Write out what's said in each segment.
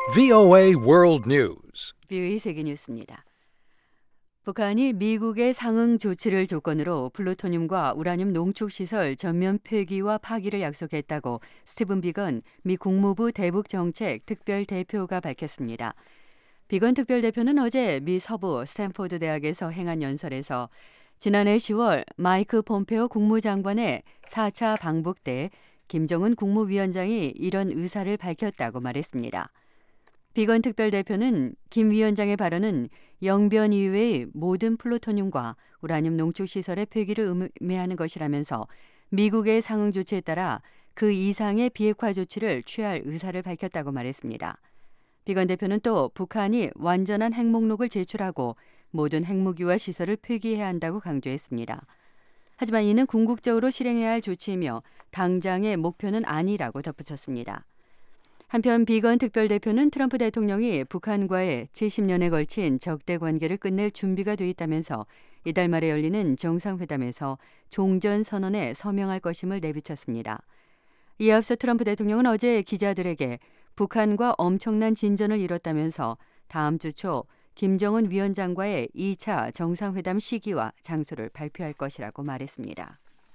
VOA World News. VOA 세계 뉴스입니다. 북한이 미국의 상응 조치를 조건으로 플루토늄과 우라늄 농축시설 전면 폐기와 파기를 약속했다고 스티븐 비건 미 국무부 대북정책 특별대표가 밝혔습니다. 비건 특별대표는 어제 미 서부 스탠포드 대학에서 행한 연설에서 지난해 10월 마이크 폼페오 국무장관의 4차 방북 때 김정은 국무위원장이 이런 의사를 밝혔다고 말했습니다. 비건 특별대표는 김 위원장의 발언은 영변 이외의 모든 플루토늄과 우라늄 농축시설의 폐기를 의미하는 것이라면서 미국의 상응 조치에 따라 그 이상의 비핵화 조치를 취할 의사를 밝혔다고 말했습니다. 비건 대표는 또 북한이 완전한 핵목록을 제출하고 모든 핵무기와 시설을 폐기해야 한다고 강조했습니다. 하지만 이는 궁극적으로 실행해야 할 조치이며 당장의 목표는 아니라고 덧붙였습니다. 한편 비건 특별대표는 트럼프 대통령이 북한과의 70년에 걸친 적대 관계를 끝낼 준비가 돼 있다면서 이달 말에 열리는 정상회담에서 종전선언에 서명할 것임을 내비쳤습니다. 이에 앞서 트럼프 대통령은 어제 기자들에게 북한과 엄청난 진전을 이뤘다면서 다음 주 초 김정은 위원장과의 2차 정상회담 시기와 장소를 발표할 것이라고 말했습니다.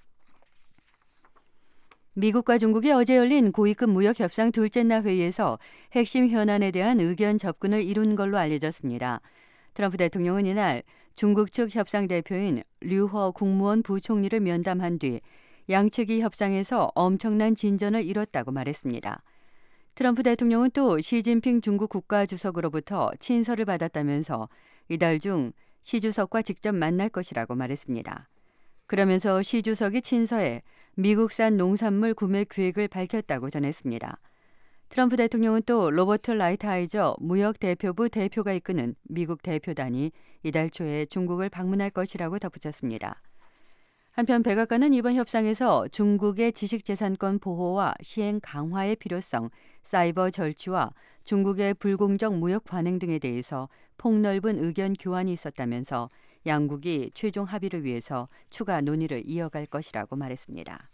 미국과 중국이 어제 열린 고위급 무역협상 둘째 날 회의에서 핵심 현안에 대한 의견 접근을 이룬 걸로 알려졌습니다. 트럼프 대통령은 이날 중국 측 협상 대표인 류허 국무원 부총리를 면담한 뒤 양측이 협상에서 엄청난 진전을 이뤘다고 말했습니다. 트럼프 대통령은 또 시진핑 중국 국가주석으로부터 친서를 받았다면서 이달 중 시 주석과 직접 만날 것이라고 말했습니다. 그러면서 시 주석이 친서에 미국산 농산물 구매 계획을 밝혔다고 전했습니다. 트럼프 대통령은 또 로버트 라이트하이저 무역대표부 대표가 이끄는 미국 대표단이 이달 초에 중국을 방문할 것이라고 덧붙였습니다. 한편 백악관은 이번 협상에서 중국의 지식재산권 보호와 시행 강화의 필요성, 사이버 절취와 중국의 불공정 무역 관행 등에 대해서 폭넓은 의견 교환이 있었다면서 양국이 최종 합의를 위해서 추가 논의를 이어갈 것이라고 말했습니다.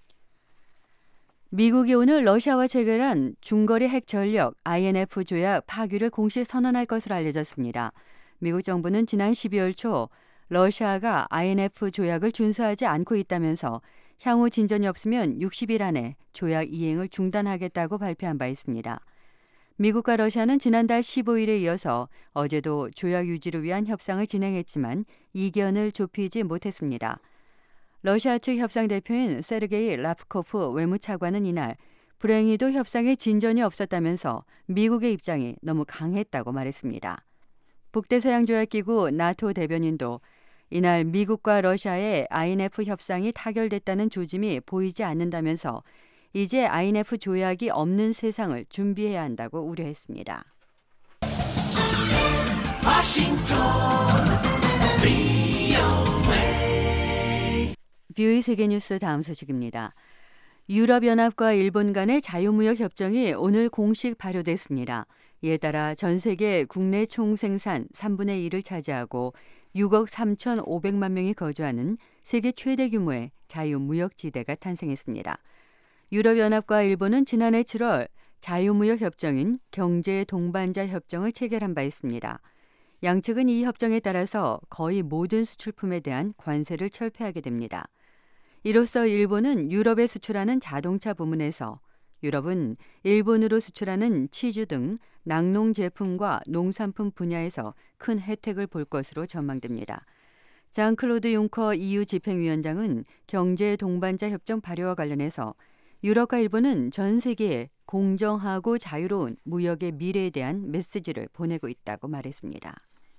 미국이 오늘 러시아와 체결한 중거리 핵 전력 INF 조약 파기를 공식 선언할 것으로 알려졌습니다. 미국 정부는 지난 12월 초 러시아가 INF 조약을 준수하지 않고 있다면서 향후 진전이 없으면 60일 안에 조약 이행을 중단하겠다고 발표한 바 있습니다. 미국과 러시아는 지난달 15일에 이어서 어제도 조약 유지를 위한 협상을 진행했지만 이견을 좁히지 못했습니다. 러시아 측 협상 대표인 세르게이 라프코프 외무차관은 이날 불행히도 협상에 진전이 없었다면서 미국의 입장이 너무 강했다고 말했습니다. 북대서양조약기구 나토 대변인도 이날 미국과 러시아의 INF 협상이 타결됐다는 조짐이 보이지 않는다면서 이제 INF 조약이 없는 세상을 준비해야 한다고 우려했습니다. VOA 세계뉴스 다음 소식입니다. 유럽연합과 일본 간의 자유무역 협정이 오늘 공식 발효됐습니다. 이에 따라 전 세계 국내 총생산 3분의 1을 차지하고 6억 3,500만 명이 거주하는 세계 최대 규모의 자유무역지대가 탄생했습니다. 유럽연합과 일본은 지난해 7월 자유무역협정인 경제동반자 협정을 체결한 바 있습니다. 양측은 이 협정에 따라서 거의 모든 수출품에 대한 관세를 철폐하게 됩니다. 이로써 일본은 유럽에 수출하는 자동차 부문에서, 유럽은 일본으로 수출하는 치즈 등 낙농 제품과 농산품 분야에서 큰 혜택을 볼 것으로 전망됩니다. 장 클로드 융커 EU 집행위원장은 경제 동반자 협정 발효와 관련해서 유럽과 일본은 전 세계에 공정하고 자유로운 무역의 미래에 대한 메시지를 보내고 있다고 말했습니다.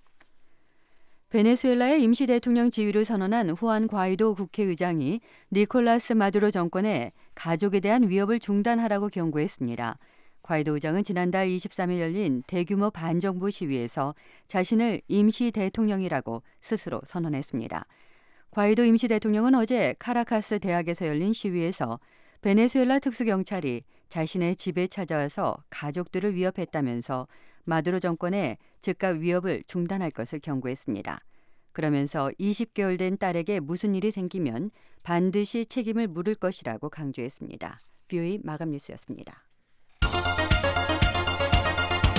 베네수엘라의 임시 대통령 지위를 선언한 후안 과이도 국회의장이 니콜라스 마두로 정권에 가족에 대한 위협을 중단하라고 경고했습니다. 과이도 의장은 지난달 23일 열린 대규모 반정부 시위에서 자신을 임시 대통령이라고 스스로 선언했습니다. 과이도 임시 대통령은 어제 카라카스 대학에서 열린 시위에서 베네수엘라 특수경찰이 자신의 집에 찾아와서 가족들을 위협했다면서 마두로 정권에 즉각 위협을 중단할 것을 경고했습니다. 그러면서 20개월 된 딸에게 무슨 일이 생기면 반드시 책임을 물을 것이라고 강조했습니다. VOA 마감 뉴스였습니다.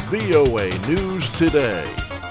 VOA News Today.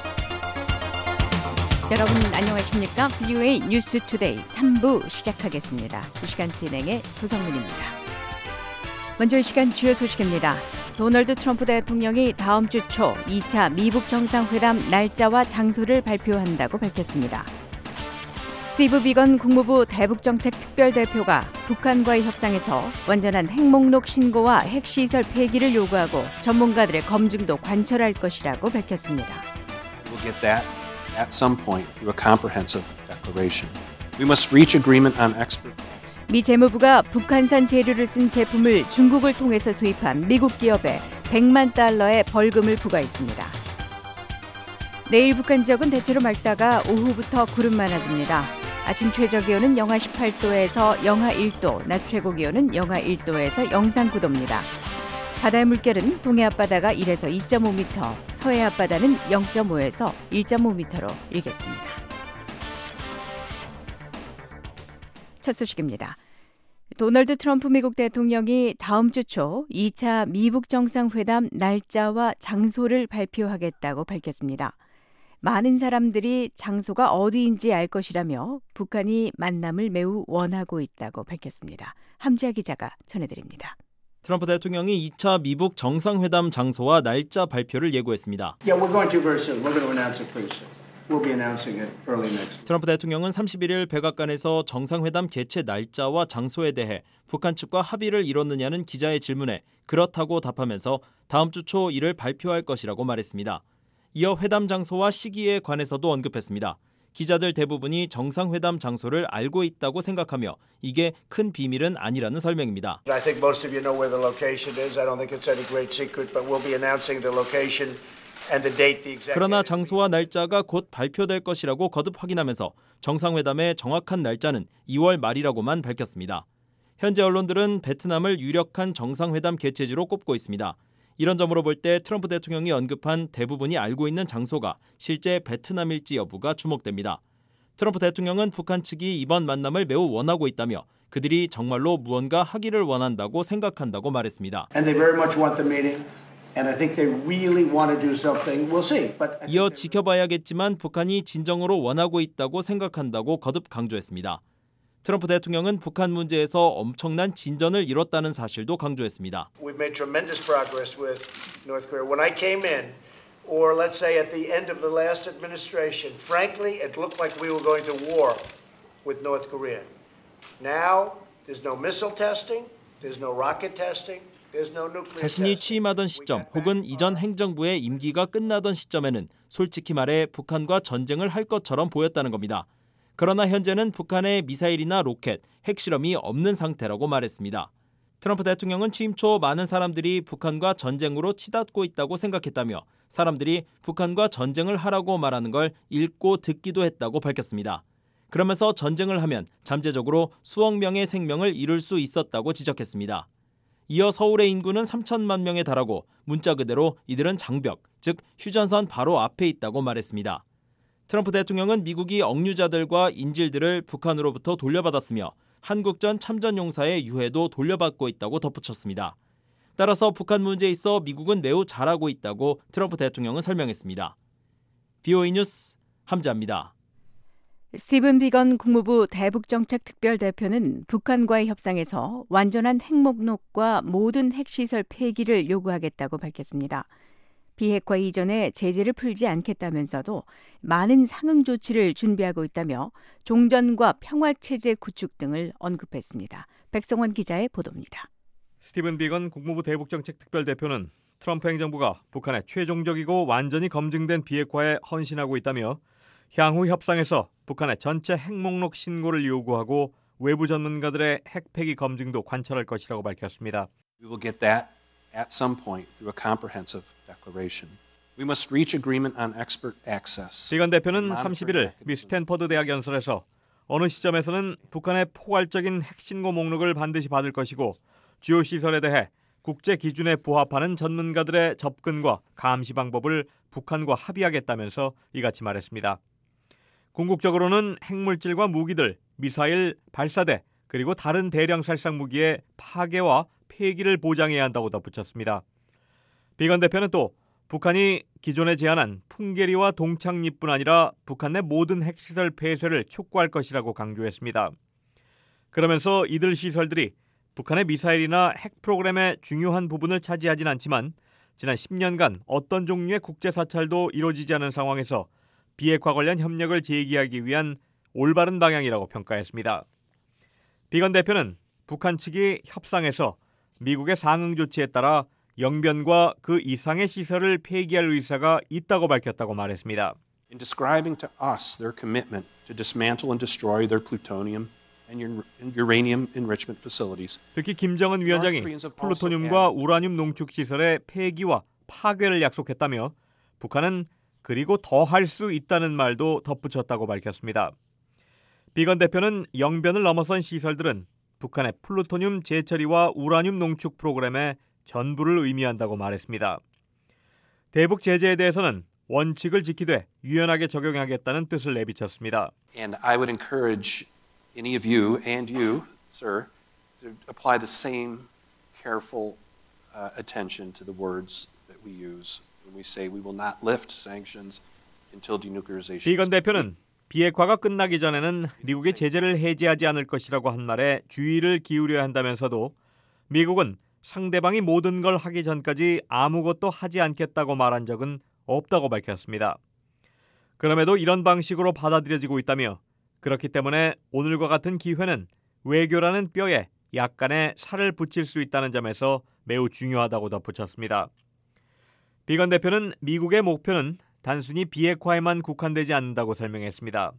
여러분 안녕하십니까? VOA 뉴스 투데이 3부 시작하겠습니다. 이 시간 진행의 조성민입니다. 먼저 이 시간 주요 소식입니다. 도널드 트럼프 대통령이 다음 주 초 2차 미북 정상회담 날짜와 장소를 발표한다고 밝혔습니다. 스티브 비건 국무부 대북정책특별대표가 북한과의 협상에서 완전한 핵목록 신고와 핵시설 폐기를 요구하고 전문가들의 검증도 관철할 것이라고 밝혔습니다. We'll get that at some point through a comprehensive declaration. We must reach agreement on export. 미 재무부가 북한산 재료를 쓴 제품을 중국을 통해서 수입한 미국 기업에 100만 달러의 벌금을 부과했습니다. 내일 북한 지역은 대체로 맑다가 오후부터 구름 많아집니다. 아침 최저 기온은 영하 18도에서 영하 1도, 낮 최고 기온은 영하 1도에서 영상 9도입니다. 바다의 물결은 동해 앞바다가 1에서 2.5m, 서해 앞바다는 0.5에서 1.5m로 일겠습니다. 첫 소식입니다. 도널드 트럼프 미국 대통령이 다음 주 초 2차 미북 정상회담 날짜와 장소를 발표하겠다고 밝혔습니다. 많은 사람들이 장소가 어디인지 알 것이라며 북한이 만남을 매우 원하고 있다고 밝혔습니다. 함지아 기자가 전해드립니다. 트럼프 대통령이 2차 미북 정상회담 장소와 날짜 발표를 예고했습니다. Yeah, we're going to very soon. We're going to announce it pretty soon. We'll be announcing it early next week. 트럼프 대통령은 31일 백악관에서 정상회담 개최 날짜와 장소에 대해 북한 측과 합의를 이뤘느냐는 기자의 질문에 그렇다고 답하면서 다음 주 초 이를 발표할 것이라고 말했습니다. 이어 회담 장소와 시기에 관해서도 언급했습니다. 기자들 대부분이 정상회담 장소를 알고 있다고 생각하며 이게 큰 비밀은 아니라는 설명입니다. I think most of you know where the location is. I don't think it's any great secret, but we'll be announcing the location and the date, the exact. 그러나 장소와 날짜가 곧 발표될 것이라고 거듭 확인하면서 정상회담의 정확한 날짜는 2월 말이라고만 밝혔습니다. 현재 언론들은 베트남을 유력한 정상회담 개최지로 꼽고 있습니다. 이런 점으로 볼 때 트럼프 대통령이 언급한 대부분이 알고 있는 장소가 실제 베트남일지 여부가 주목됩니다. 트럼프 대통령은 북한 측이 이번 만남을 매우 원하고 있다며 그들이 정말로 무언가 하기를 원한다고 생각한다고 말했습니다. And they very much want the meeting, and I think they really want to do something. We'll see. But 이어 지켜봐야겠지만 북한이 진정으로 원하고 있다고 생각한다고 거듭 강조했습니다. 트럼프 대통령은 북한 문제에서 엄청난 진전을 이뤘다는 사실도 강조했습니다. we've made tremendous progress with North Korea. When I came in, or let's say at the end of the last administration, frankly, it looked like we were going to war with North Korea. Now, there's no missile testing, there's no rocket testing, there's no nuclear 자신이 testing. 취임하던 시점 혹은 이전 행정부의 임기가 끝나던 시점에는 솔직히 말해 북한과 전쟁을 할 것처럼 보였다는 겁니다. 그러나 현재는 북한의 미사일이나 로켓, 핵실험이 없는 상태라고 말했습니다. 트럼프 대통령은 취임 초 많은 사람들이 북한과 전쟁으로 치닫고 있다고 생각했다며 사람들이 북한과 전쟁을 하라고 말하는 걸 읽고 듣기도 했다고 밝혔습니다. 그러면서 전쟁을 하면 잠재적으로 수억 명의 생명을 잃을 수 있었다고 지적했습니다. 이어 서울의 인구는 3천만 명에 달하고 문자 그대로 이들은 장벽, 즉 휴전선 바로 앞에 있다고 말했습니다. 트럼프 대통령은 미국이 억류자들과 인질들을 북한으로부터 돌려받았으며 한국전 참전용사의 유해도 돌려받고 있다고 덧붙였습니다. 따라서 북한 문제에 있어 미국은 매우 잘하고 있다고 트럼프 대통령은 설명했습니다. VOA 뉴스 함지아입니다. 스티븐 비건 국무부 대북정책특별대표는 북한과의 협상에서 완전한 핵목록과 모든 핵시설 폐기를 요구하겠다고 밝혔습니다. 비핵화 이전에 제재를 풀지 않겠다면서도 많은 상응 조치를 준비하고 있다며 종전과 평화체제 구축 등을 언급했습니다. 백성원 기자의 보도입니다. 스티븐 비건 국무부 대북정책특별대표는 트럼프 행정부가 북한의 최종적이고 완전히 검증된 비핵화에 헌신하고 있다며 향후 협상에서 북한의 전체 핵목록 신고를 요구하고 외부 전문가들의 핵폐기 검증도 관철할 것이라고 밝혔습니다. We will get that at some point through a comprehensive declaration. We must reach agreement on expert access. 비건 대표는 31일 미 스탠퍼드 대학 연설에서 어느 시점에서는 북한의 포괄적인 핵신고 목록을 반드시 받을 것이고 주요 시설에 대해 국제 기준에 부합하는 전문가들의 접근과 감시 방법을 북한과 합의하겠다면서 이같이 말했습니다. 궁극적으로는 핵물질과 무기들, 미사일, 발사대 그리고 다른 대량 살상 무기의 파괴와 폐기를 보장해야 한다고 덧붙였습니다. 비건 대표는 또 북한이 기존에 제안한 풍계리와 동창리뿐 아니라 북한 내 모든 핵시설 폐쇄를 촉구할 것이라고 강조했습니다. 그러면서 이들 시설들이 북한의 미사일이나 핵 프로그램의 중요한 부분을 차지하진 않지만 지난 10년간 어떤 종류의 국제사찰도 이루어지지 않은 상황에서 비핵화 관련 협력을 재개하기 위한 올바른 방향이라고 평가했습니다. 비건 대표는 북한 측이 협상에서 미국의 상응 조치에 따라 영변과 그 이상의 시설을 폐기할 의사가 있다고 밝혔다고 말했습니다. In describing to us their commitment to dismantle and destroy their plutonium and uranium enrichment facilities. 특히 김정은 위원장이 플루토늄과 우라늄 농축 시설의 폐기와 파괴를 약속했다며 북한은 그리고 더 할 수 있다는 말도 덧붙였다고 밝혔습니다. 비건 대표는 영변을 넘어선 시설들은 북한의 플루토늄 재처리와 우라늄 농축 프로그램의 전부를 의미한다고 말했습니다. 대북 제재에 대해서는 원칙을 지키되 유연하게 적용하겠다는 뜻을 내비쳤습니다. And I would encourage any of you and you, sir, to apply the same careful attention to the words that we use when we say we will not lift sanctions until denuclearization. 비건 대표는 비핵화가 끝나기 전에는 미국의 제재를 해제하지 않을 것이라고 한 말에 주의를 기울여야 한다면서도 미국은 상대방이 모든 걸 하기 전까지 아무것도 하지 않겠다고 말한 적은 없다고 밝혔습니다. 그럼에도 이런 방식으로 받아들여지고 있다며 그렇기 때문에 오늘과 같은 기회는 외교라는 뼈에 약간의 살을 붙일 수 있다는 점에서 매우 중요하다고 덧붙였습니다. 비건 대표는 미국의 목표는 단순히 비핵화에만 국한되지 않는다고 설명했습니다.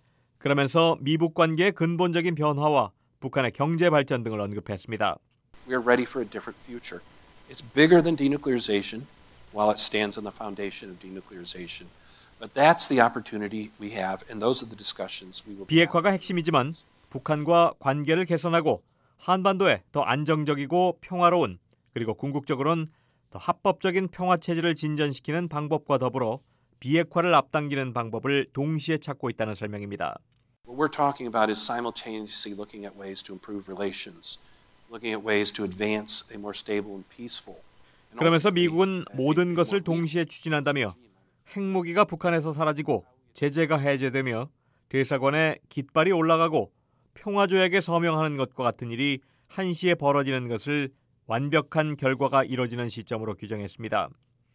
그러면서 미북 관계의 근본적인 변화와 북한의 경제 발전 등을 언급했습니다. We are ready for a different future. It's bigger than denuclearization while it stands on the foundation of denuclearization. But that's the opportunity we have and those are the discussions we will be having. 비핵화가 핵심이지만 북한과 관계를 개선하고 한반도에 더 안정적이고 평화로운 그리고 궁극적으로는 더 합법적인 평화 체제를 진전시키는 방법과 더불어 비핵화를 앞당기는 방법을 동시에 찾고 있다는 설명입니다. What we're talking about is simultaneously looking at ways to improve relations, looking at ways to advance a more stable and peaceful. 그러면서 미국은 모든 것을 동시에 추진한다며 핵무기가 북한에서 사라지고 제재가 해제되며 대사관에 깃발이 올라가고 평화조약에 서명하는 것과 같은 일이 한시에 벌어지는 것을 완벽한 결과가 이뤄지는 시점으로 규정했습니다.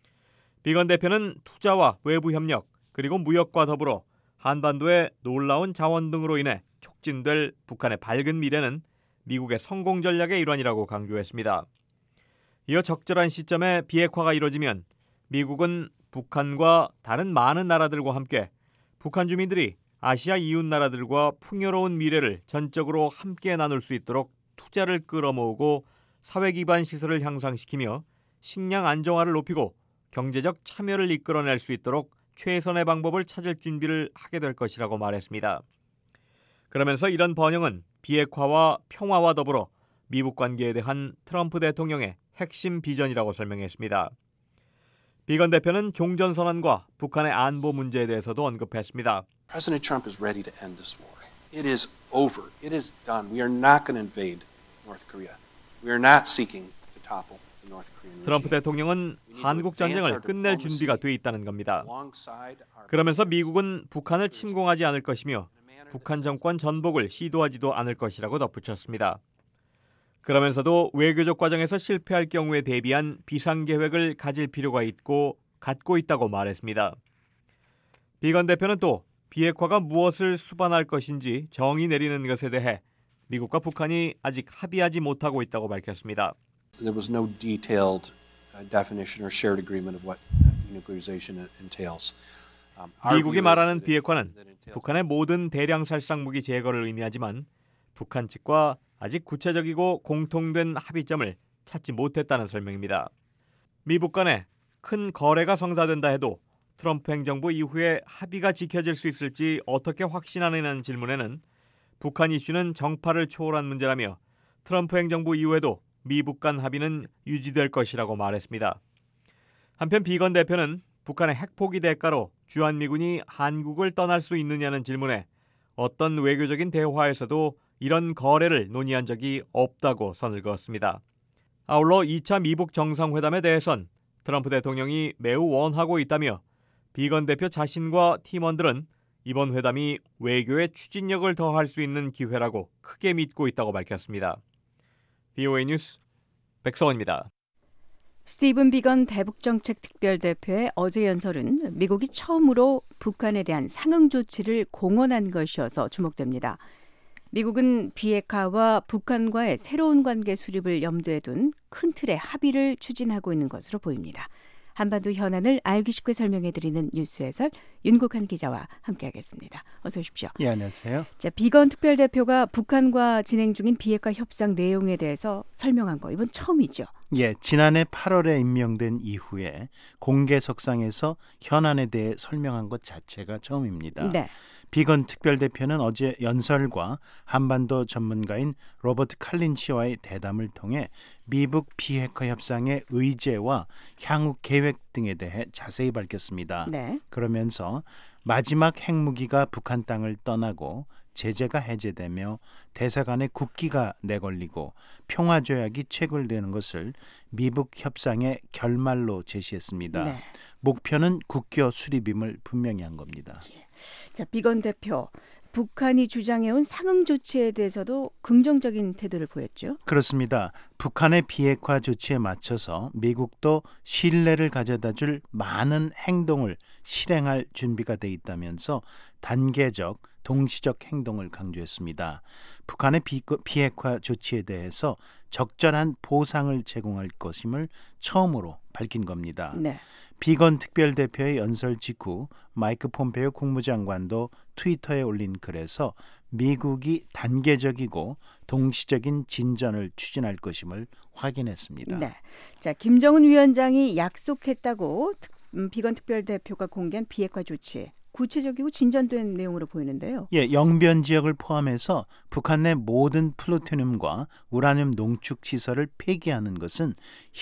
비건 대표는 투자와 외부 협력 그리고 무역과 더불어 한반도의 놀라운 자원 등으로 인해 촉진될 북한의 밝은 미래는 미국의 성공 전략의 일환이라고 강조했습니다. 이어 적절한 시점에 비핵화가 이뤄지면 미국은 북한과 다른 많은 나라들과 함께 북한 주민들이 아시아 이웃 나라들과 풍요로운 미래를 전적으로 함께 나눌 수 있도록 투자를 끌어모으고 사회 기반 시설을 향상시키며 식량 안정화를 높이고 경제적 참여를 이끌어낼 수 있도록 최선의 방법을 찾을 준비를 하게 될 것이라고 말했습니다. 그러면서 이런 번영은 비핵화와 평화와 더불어 미북 관계에 대한 트럼프 대통령의 핵심 비전이라고 설명했습니다. 비건 대표는 종전선언과 북한의 안보 문제에 대해서도 언급했습니다. President Trump is ready to end this war. It is over. It is done. We are not going to invade North Korea. We are not seeking to topple the North Korean regime. 트럼프 대통령은 한국 전쟁을 끝낼 준비가 돼 있다는 겁니다. 그러면서 미국은 북한을 침공하지 않을 것이며 북한 정권 전복을 시도하지도 않을 것이라고 덧붙였습니다. 그러면서도 외교적 과정에서 실패할 경우에 대비한 비상계획을 가질 필요가 있고 갖고 있다고 말했습니다. 비건 대표는 또 비핵화가 무엇을 수반할 것인지 정의 내리는 것에 대해 미국과 북한이 아직 합의하지 못하고 있다고 밝혔습니다. There was no detailed definition or shared agreement of what denuclearization entails. 미국이 말하는 비핵화는 북한의 모든 대량 살상 무기 제거를 의미하지만 북한 측과 아직 구체적이고 공통된 합의점을 찾지 못했다는 설명입니다. 미북 간에 큰 거래가 성사된다 해도 트럼프 행정부 이후에 합의가 지켜질 수 있을지 어떻게 확신하느냐는 질문에는 북한 이슈는 정파를 초월한 문제라며 트럼프 행정부 이후에도 미북 간 합의는 유지될 것이라고 말했습니다. 한편 비건 대표는 북한의 핵포기 대가로 주한미군이 한국을 떠날 수 있느냐는 질문에 어떤 외교적인 대화에서도 이런 거래를 논의한 적이 없다고 선을 그었습니다. 아울러 2차 미북 정상회담에 대해선 트럼프 대통령이 매우 원하고 있다며 비건 대표 자신과 팀원들은 이번 회담이 외교의 추진력을 더할 수 있는 기회라고 크게 믿고 있다고 밝혔습니다. VOA 뉴스 백성원입니다. 스티븐 비건 대북정책 특별대표의 어제 연설은 미국이 처음으로 북한에 대한 상응 조치를 공언한 것이어서 주목됩니다. 미국은 비핵화와 북한과의 새로운 관계 수립을 염두에 둔 큰 틀의 합의를 추진하고 있는 것으로 보입니다. 한반도 현안을 알기 쉽게 설명해드리는 뉴스 해설 윤국한 기자와 함께하겠습니다. 어서 오십시오. 예, 안녕하세요. 자, 비건 특별대표가 북한과 진행 중인 비핵화 협상 내용에 대해서 설명한 거 이번 처음이죠. 예, 지난해 8월에 임명된 이후에 공개석상에서 현안에 대해 설명한 것 자체가 처음입니다. 네. 비건 특별대표는 어제 연설과 한반도 전문가인 로버트 칼린 씨와의 대담을 통해 미북 비핵화 협상의 의제와 향후 계획 등에 대해 자세히 밝혔습니다. 네. 그러면서 마지막 핵무기가 북한 땅을 떠나고 제재가 해제되며 대사관의 국기가 내걸리고 평화조약이 체결되는 것을 미북 협상의 결말로 제시했습니다. 네. 목표는 국교 수립임을 분명히 한 겁니다. 자, 비건 대표, 북한이 주장해온 상응 조치에 대해서도 긍정적인 태도를 보였죠. 그렇습니다. 북한의 비핵화 조치에 맞춰서 미국도 신뢰를 가져다줄 많은 행동을 실행할 준비가 돼 있다면서 단계적, 동시적 행동을 강조했습니다. 북한의 비핵화 조치에 대해서 적절한 보상을 제공할 것임을 처음으로 밝힌 겁니다. 네. 비건 특별대표의 연설 직후 마이크 폼페이오 국무장관도 트위터에 올린 글에서 미국이 단계적이고 동시적인 진전을 추진할 것임을 확인했습니다. 네. 자, 김정은 위원장이 약속했다고 비건 특별대표가 공개한 비핵화 조치. 구체적이고 진전된 내용으로 보이는데요. 예, 영변 지역을 포함해서 북한 내 모든 플루토늄과 우라늄 농축 시설을 폐기하는 것은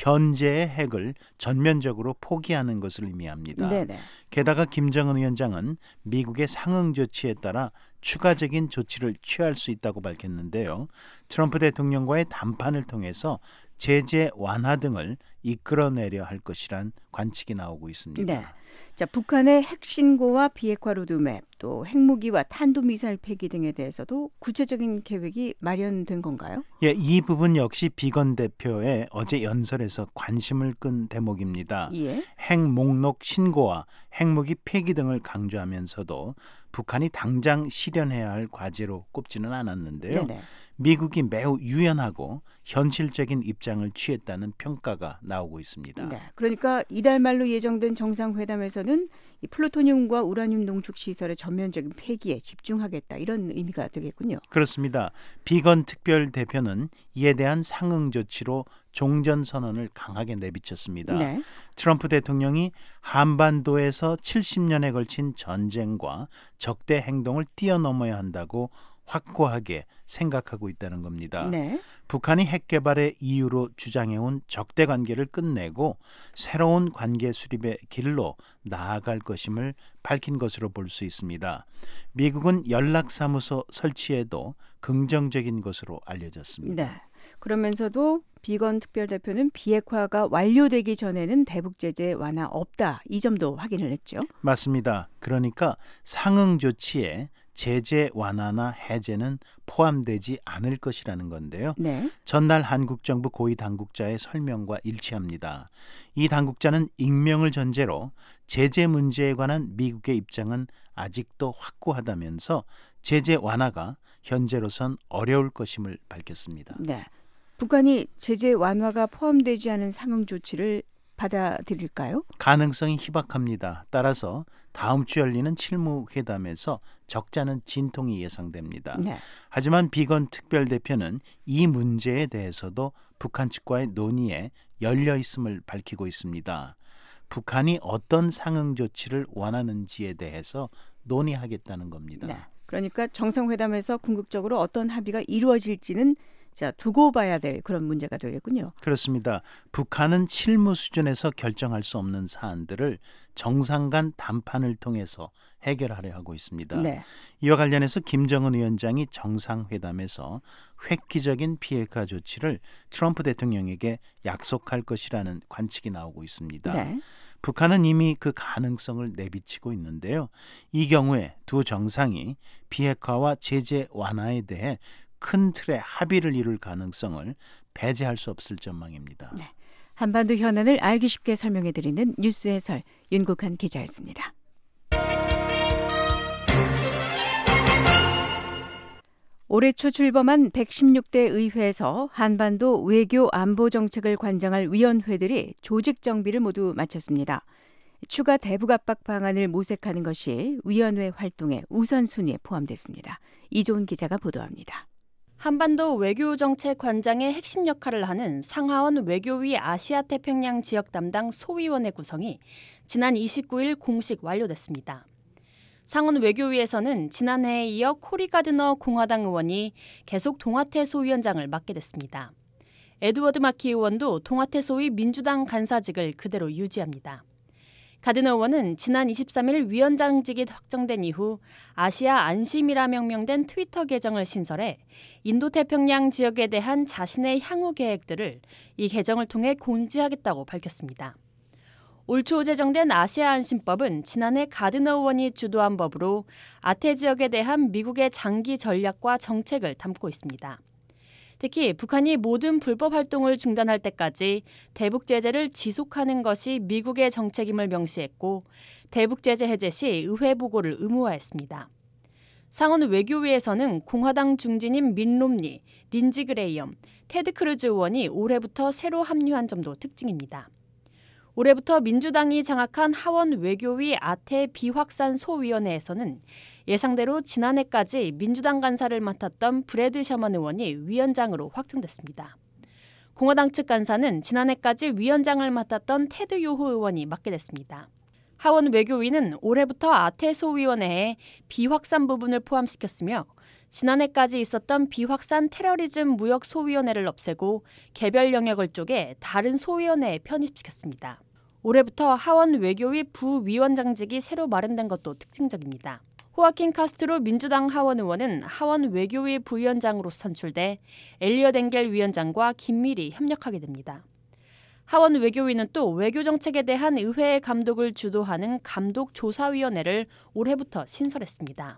현재의 핵을 전면적으로 포기하는 것을 의미합니다. 네네. 게다가 김정은 위원장은 미국의 상응 조치에 따라 추가적인 조치를 취할 수 있다고 밝혔는데요. 트럼프 대통령과의 담판을 통해서 제재 완화 등을 이끌어내려 할 것이란 관측이 나오고 있습니다. 네. 자, 북한의 핵 신고와 비핵화 로드맵, 또 핵무기와 탄도미사일 폐기 등에 대해서도 구체적인 계획이 마련된 건가요? 예, 이 부분 역시 비건 대표의 어제 연설에서 관심을 끈 대목입니다. 예. 핵 목록 신고와 핵무기 폐기 등을 강조하면서도 북한이 당장 실현해야 할 과제로 꼽지는 않았는데요. 네네. 미국이 매우 유연하고 현실적인 입장을 취했다는 평가가 나오고 있습니다. 네. 그러니까 이달 말로 예정된 정상회담에서는 이 플루토늄과 우라늄 농축 시설의 전면적인 폐기에 집중하겠다 이런 의미가 되겠군요. 그렇습니다. 비건 특별 대표는 이에 대한 상응 조치로 종전 선언을 강하게 내비쳤습니다. 네. 트럼프 대통령이 한반도에서 70년에 걸친 전쟁과 적대 행동을 뛰어넘어야 한다고 확고하게 생각하고 있다는 겁니다. 네. 북한이 핵 개발의 이유로 주장해온 적대 관계를 끝내고 새로운 관계 수립의 길로 나아갈 것임을 밝힌 것으로 볼 수 있습니다. 미국은 연락사무소 설치에도 긍정적인 것으로 알려졌습니다. 네. 그러면서도 비건 특별대표는 비핵화가 완료되기 전에는 대북 제재 완화 없다. 이 점도 확인을 했죠. 맞습니다. 그러니까 상응 조치에 제재 완화나 해제는 포함되지 않을 것이라는 건데요. 네. 전날 한국 정부 고위 당국자의 설명과 일치합니다. 이 당국자는 익명을 전제로 제재 문제에 관한 미국의 입장은 아직도 확고하다면서 제재 완화가 현재로선 어려울 것임을 밝혔습니다. 네. 북한이 제재 완화가 포함되지 않은 상응 조치를 받아들일까요? 가능성이 희박합니다. 따라서 다음 주 열리는 실무회담에서 적잖은 진통이 예상됩니다. 네. 하지만 비건 특별대표는 이 문제에 대해서도 북한 측과의 논의에 열려 있음을 밝히고 있습니다. 북한이 어떤 상응 조치를 원하는지에 대해서 논의하겠다는 겁니다. 네. 그러니까 정상회담에서 궁극적으로 어떤 합의가 이루어질지는 자, 두고 봐야 될 그런 문제가 되겠군요. 그렇습니다. 북한은 실무 수준에서 결정할 수 없는 사안들을 정상 간 담판을 통해서 해결하려 하고 있습니다. 네. 이와 관련해서 김정은 위원장이 정상회담에서 획기적인 비핵화 조치를 트럼프 대통령에게 약속할 것이라는 관측이 나오고 있습니다. 네. 북한은 이미 그 가능성을 내비치고 있는데요. 이 경우에 두 정상이 비핵화와 제재 완화에 대해 큰 틀의 합의를 이룰 가능성을 배제할 수 없을 전망입니다. 네. 한반도 현안을 알기 쉽게 설명해드리는 뉴스 해설 윤국한 기자였습니다. 올해 초 출범한 116대 의회에서 한반도 외교 안보 정책을 관장할 위원회들이 조직 정비를 모두 마쳤습니다. 추가 대북 압박 방안을 모색하는 것이 위원회 활동의 우선순위에 포함됐습니다. 이조은 기자가 보도합니다. 한반도 외교정책 관장의 핵심 역할을 하는 상하원 외교위 아시아태평양 지역 담당 소위원회 구성이 지난 29일 공식 완료됐습니다. 상원 외교위에서는 지난해에 이어 코리 가드너 공화당 의원이 계속 동아태 소위원장을 맡게 됐습니다. 에드워드 마키 의원도 동아태 소위 민주당 간사직을 그대로 유지합니다. 가드너 의원은 지난 23일 위원장직이 확정된 이후 아시아 안심이라 명명된 트위터 계정을 신설해 인도태평양 지역에 대한 자신의 향후 계획들을 이 계정을 통해 공지하겠다고 밝혔습니다. 올 초 제정된 아시아 안심법은 지난해 가드너 의원이 주도한 법으로 아태 지역에 대한 미국의 장기 전략과 정책을 담고 있습니다. 특히 북한이 모든 불법 활동을 중단할 때까지 대북 제재를 지속하는 것이 미국의 정책임을 명시했고 대북 제재 해제 시 의회 보고를 의무화했습니다. 상원 외교위에서는 공화당 중진인 민 롬니, 린지 그레이엄, 테드 크루즈 의원이 올해부터 새로 합류한 점도 특징입니다. 올해부터 민주당이 장악한 하원 외교위 아태 비확산 소위원회에서는 예상대로 지난해까지 민주당 간사를 맡았던 브래드 셔먼 의원이 위원장으로 확정됐습니다. 공화당 측 간사는 지난해까지 위원장을 맡았던 테드 요호 의원이 맡게 됐습니다. 하원 외교위는 올해부터 아태 소위원회에 비확산 부분을 포함시켰으며 지난해까지 있었던 비확산 테러리즘 무역 소위원회를 없애고 개별 영역을 쪼개 다른 소위원회에 편입시켰습니다. 올해부터 하원 외교위 부위원장직이 새로 마련된 것도 특징적입니다. 호아킨 카스트로 민주당 하원 의원은 하원 외교위 부위원장으로 선출돼 엘리엇 엥겔 위원장과 긴밀히 협력하게 됩니다. 하원 외교위는 또 외교정책에 대한 의회의 감독을 주도하는 감독조사위원회를 올해부터 신설했습니다.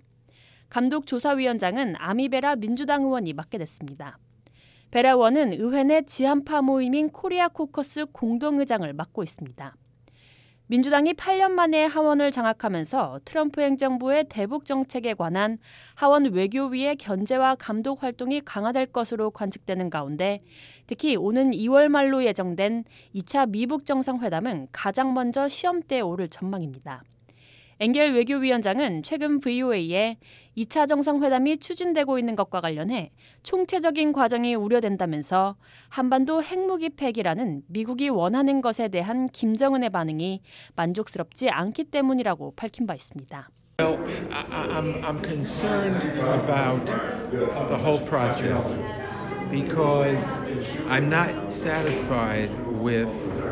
감독조사위원장은 아미베라 민주당 의원이 맡게 됐습니다. 베라 의원은 의회 내 지한파 모임인 코리아 코커스 공동의장을 맡고 있습니다. 민주당이 8년 만에 하원을 장악하면서 트럼프 행정부의 대북 정책에 관한 하원 외교위의 견제와 감독 활동이 강화될 것으로 관측되는 가운데 특히 오는 2월 말로 예정된 2차 미북 정상회담은 가장 먼저 시험대에 오를 전망입니다. 엥겔 외교위원장은 최근 VOA에 2차 정상회담이 추진되고 있는 것과 관련해 총체적인 과정이 우려된다면서 한반도 핵무기 폐기라는 미국이 원하는 것에 대한 김정은의 반응이 만족스럽지 않기 때문이라고 밝힌 바 있습니다. Well, I'm concerned about the whole process because I'm not satisfied with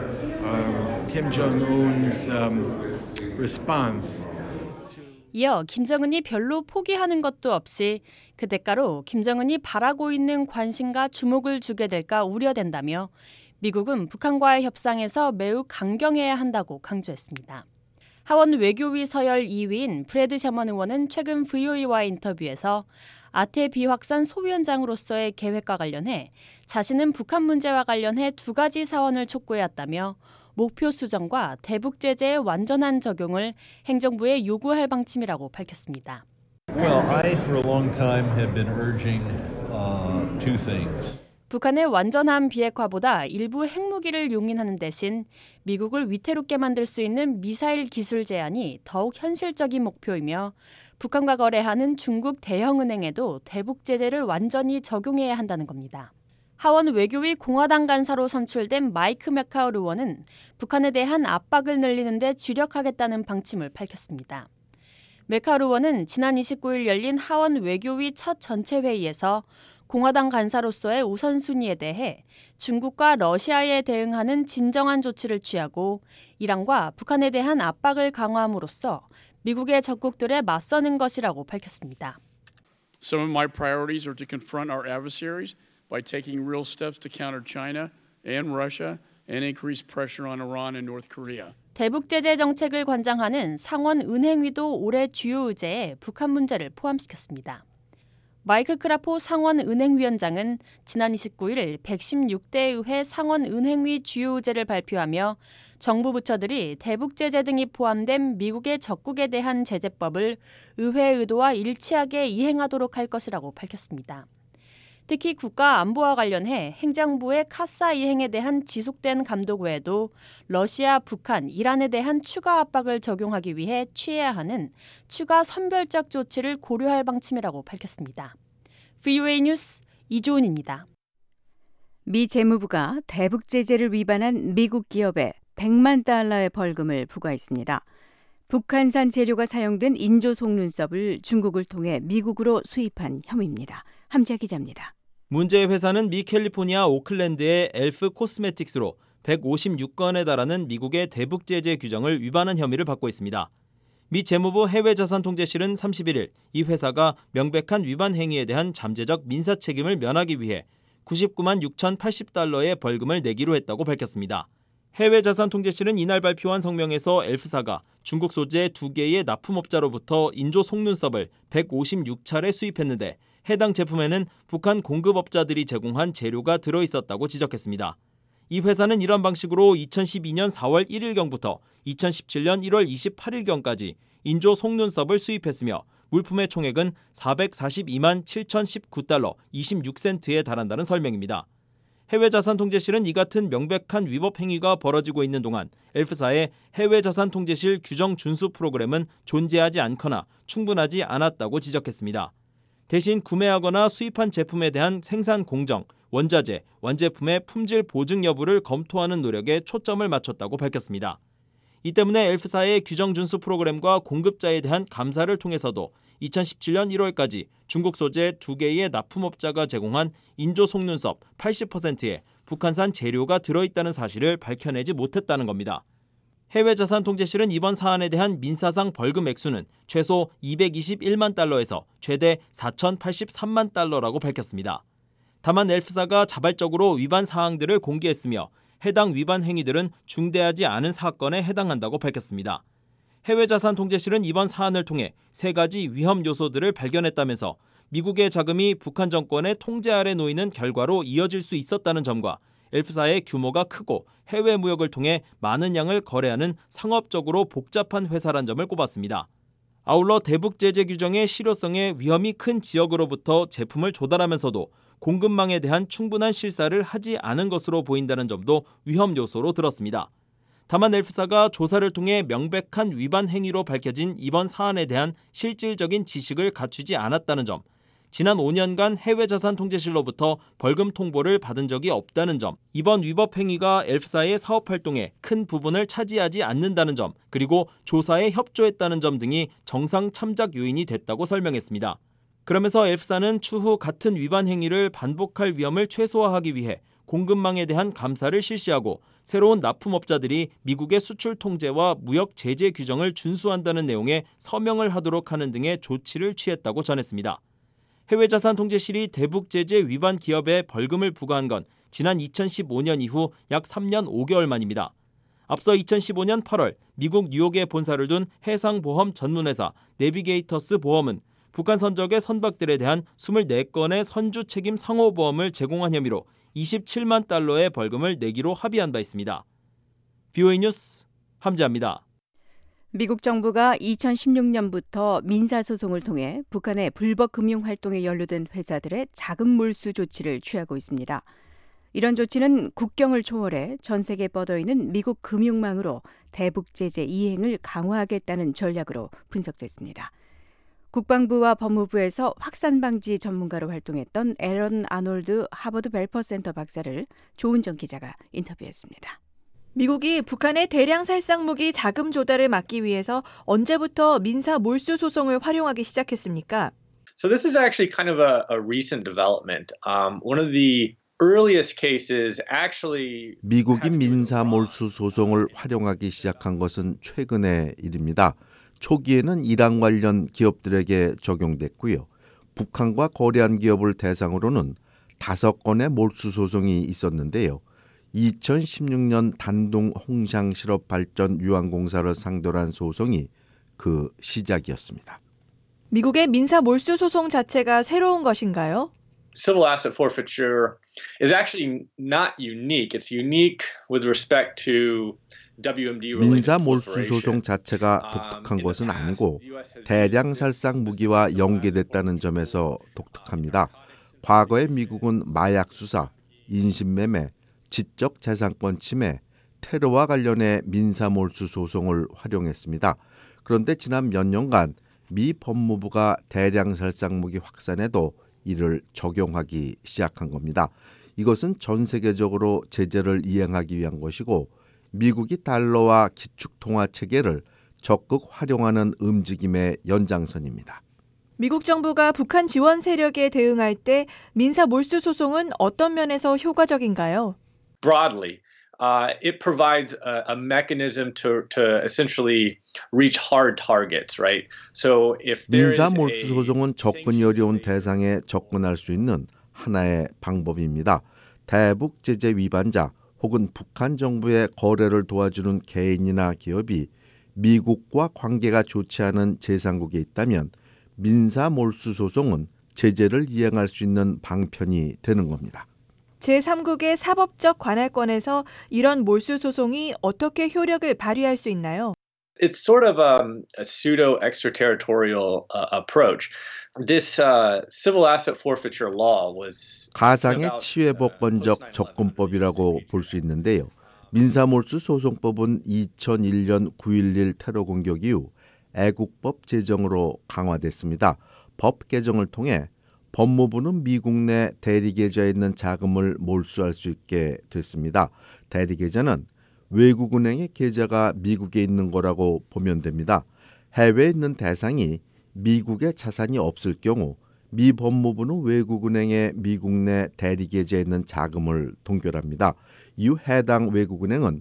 Kim Jong-un's response. 이어 김정은이 별로 포기하는 것도 없이 그 대가로 김정은이 바라고 있는 관심과 주목을 주게 될까 우려된다며 미국은 북한과의 협상에서 매우 강경해야 한다고 강조했습니다. 하원 외교위 서열 2위인 브래드 셔먼 의원은 최근 VOA와의 인터뷰에서 아태 비확산 소위원장으로서의 계획과 관련해 자신은 북한 문제와 관련해 2가지 사원을 촉구해왔다며 목표 수정과 대북 제재의 완전한 적용을 행정부에 요구할 방침이라고 밝혔습니다. Well, I for a long time have been urging two things. 북한의 완전한 비핵화보다 일부 핵무기를 용인하는 대신 미국을 위태롭게 만들 수 있는 미사일 기술 제한이 더욱 현실적인 목표이며 북한과 거래하는 중국 대형은행에도 대북 제재를 완전히 적용해야 한다는 겁니다. 하원 외교위 공화당 간사로 선출된 마이크 맥카울 의원은 북한에 대한 압박을 늘리는 데 주력하겠다는 방침을 밝혔습니다. 맥카울 의원은 지난 29일 열린 하원 외교위 첫 전체 회의에서 공화당 간사로서의 우선순위에 대해 중국과 러시아에 대응하는 진정한 조치를 취하고 이란과 북한에 대한 압박을 강화함으로써 미국의 적국들에 맞서는 것이라고 밝혔습니다. Some of my priorities are to confront our adversaries by taking real steps to counter China and Russia and increase pressure on Iran and North Korea. 대북 제재 정책을 관장하는 상원 은행위도 올해 주요 의제에 북한 문제를 포함시켰습니다. 마이크 크라포 상원 은행위원장은 지난 29일 116대 의회 상원 은행위 주요 의제를 발표하며 정부 부처들이 대북 제재 등이 포함된 미국의 적국에 대한 제재법을 의회의 의도와 일치하게 이행하도록 할 것이라고 밝혔습니다. 특히 국가 안보와 관련해 행정부의 카사 이행에 대한 지속된 감독 외에도 러시아, 북한, 이란에 대한 추가 압박을 적용하기 위해 취해야 하는 추가 선별적 조치를 고려할 방침이라고 밝혔습니다. VOA 뉴스 이조은입니다. 미 재무부가 대북 제재를 위반한 미국 기업에 100만 달러의 벌금을 부과했습니다. 북한산 재료가 사용된 인조 속눈썹을 중국을 통해 미국으로 수입한 혐의입니다. 함지아 기자입니다. 문제의 회사는 미 캘리포니아 오클랜드의 엘프 코스메틱스로 156건에 달하는 미국의 대북 제재 규정을 위반한 혐의를 받고 있습니다. 미 재무부 해외자산통제실은 31일 이 회사가 명백한 위반 행위에 대한 잠재적 민사 책임을 면하기 위해 99만 6,080달러의 벌금을 내기로 했다고 밝혔습니다. 해외자산통제실은 이날 발표한 성명에서 엘프사가 중국 소재 2개의 납품업자로부터 인조 속눈썹을 156차례 수입했는데 해당 제품에는 북한 공급업자들이 제공한 재료가 들어있었다고 지적했습니다. 이 회사는 이런 방식으로 2012년 4월 1일경부터 2017년 1월 28일경까지 인조 속눈썹을 수입했으며 물품의 총액은 442만 7,019달러 26센트에 달한다는 설명입니다. 해외자산통제실은 이 같은 명백한 위법 행위가 벌어지고 있는 동안 엘프사의 해외자산통제실 규정 준수 프로그램은 존재하지 않거나 충분하지 않았다고 지적했습니다. 대신 구매하거나 수입한 제품에 대한 생산 공정, 원자재, 완제품의 품질 보증 여부를 검토하는 노력에 초점을 맞췄다고 밝혔습니다. 이 때문에 엘프사의 규정 준수 프로그램과 공급자에 대한 감사를 통해서도 2017년 1월까지 중국 소재 2개의 납품업자가 제공한 인조 속눈썹 80%에 북한산 재료가 들어있다는 사실을 밝혀내지 못했다는 겁니다. 해외자산통제실은 이번 사안에 대한 민사상 벌금 액수는 최소 221만 달러에서 최대 4,083만 달러라고 밝혔습니다. 다만 엘프사가 자발적으로 위반 사항들을 공개했으며 해당 위반 행위들은 중대하지 않은 사건에 해당한다고 밝혔습니다. 해외자산통제실은 이번 사안을 통해 3가지 위험 요소들을 발견했다면서 미국의 자금이 북한 정권의 통제 아래 놓이는 결과로 이어질 수 있었다는 점과 엘프사의 규모가 크고 해외 무역을 통해 많은 양을 거래하는 상업적으로 복잡한 회사란 점을 꼽았습니다. 아울러 대북 제재 규정의 실효성에 위험이 큰 지역으로부터 제품을 조달하면서도 공급망에 대한 충분한 실사를 하지 않은 것으로 보인다는 점도 위험 요소로 들었습니다. 다만 엘프사가 조사를 통해 명백한 위반 행위로 밝혀진 이번 사안에 대한 실질적인 지식을 갖추지 않았다는 점, 지난 5년간 해외자산통제실로부터 벌금 통보를 받은 적이 없다는 점, 이번 위법 행위가 엘프사의 사업 활동에 큰 부분을 차지하지 않는다는 점, 그리고 조사에 협조했다는 점 등이 정상 참작 요인이 됐다고 설명했습니다. 그러면서 엘프사는 추후 같은 위반 행위를 반복할 위험을 최소화하기 위해 공급망에 대한 감사를 실시하고 새로운 납품업자들이 미국의 수출 통제와 무역 제재 규정을 준수한다는 내용의 서명을 하도록 하는 등의 조치를 취했다고 전했습니다. 해외자산통제실이 대북 제재 위반 기업에 벌금을 부과한 건 지난 2015년 이후 약 3년 5개월 만입니다. 앞서 2015년 8월 미국 뉴욕에 본사를 둔 해상보험 전문회사 내비게이터스 보험은 북한 선적의 선박들에 대한 24건의 선주 책임 상호보험을 제공한 혐의로 27만 달러의 벌금을 내기로 합의한 바 있습니다. VOA 뉴스 함지아입니다. 미국 정부가 2016년부터 민사소송을 통해 북한의 불법 금융활동에 연루된 회사들의 자금 몰수 조치를 취하고 있습니다. 이런 조치는 국경을 초월해 전 세계에 뻗어있는 미국 금융망으로 대북 제재 이행을 강화하겠다는 전략으로 분석됐습니다. 국방부와 법무부에서 확산 방지 전문가로 활동했던 에런 아놀드 하버드 벨퍼 센터 박사를 조은정 기자가 인터뷰했습니다. 미국이 북한의 대량 살상 무기 자금 조달을 막기 위해서 언제부터 민사 몰수 소송을 활용하기 시작했습니까? So this is actually kind of a recent development. One of the earliest cases actually 미국이 민사 몰수 소송을 활용하기 시작한 것은 최근의 일입니다. 초기에는 이란 관련 기업들에게 적용됐고요. 북한과 거래한 기업을 대상으로는 5건의 몰수 소송이 있었는데요. 2016년 단둥 홍샹 실업 발전 유한공사를 상대로 한 소송이 그 시작이었습니다. 미국의 민사 몰수 소송 자체가 새로운 것인가요? Civil asset forfeiture is actually not unique. It's unique with respect to WMD 민사 몰수 소송 자체가 독특한 것은 아니고 대량 살상 무기와 연계됐다는 점에서 독특합니다. 과거에 미국은 마약 수사, 인신매매, 지적 재산권 침해, 테러와 관련해 민사 몰수 소송을 활용했습니다. 그런데 지난 몇 년간 미 법무부가 대량 살상 무기 확산에도 이를 적용하기 시작한 겁니다. 이것은 전 세계적으로 제재를 이행하기 위한 것이고 미국이 달러와 기축 통화 체계를 적극 활용하는 움직임의 연장선입니다. 미국 정부가 북한 지원 세력에 대응할 때 민사 몰수 소송은 어떤 면에서 효과적인가요? Broadly, it provides a mechanism to essentially reach hard targets, right? So if there is 민사 몰수 소송은 접근이 어려운 대상에 접근할 수 있는 하나의 방법입니다. 대북 제재 위반자 혹은 북한 정부의 거래를 도와주는 개인이나 기업이 미국과 관계가 좋지 않은 제3국에 있다면 민사 몰수 소송은 제재를 이행할 수 있는 방편이 되는 겁니다. 제3국의 사법적 관할권에서 이런 몰수 소송이 어떻게 효력을 발휘할 수 있나요? It's sort of a pseudo extraterritorial approach. This civil asset forfeiture law was 가상의 치외법권적 접근법이라고 볼 수 있는데요. 민사몰수 소송법은 2001년 9.11 테러 공격 이후 애국법 제정으로 강화됐습니다. 법 개정을 통해 법무부는 미국 내 대리계좌에 있는 자금을 몰수할 수 있게 됐습니다. 대리계좌는 외국은행의 계좌가 미국에 있는 거라고 보면 됩니다. 해외에 있는 대상이 미국의 자산이 없을 경우 미 법무부는 외국은행의 미국 내 대리계좌에 있는 자금을 동결합니다. 이후 해당 외국은행은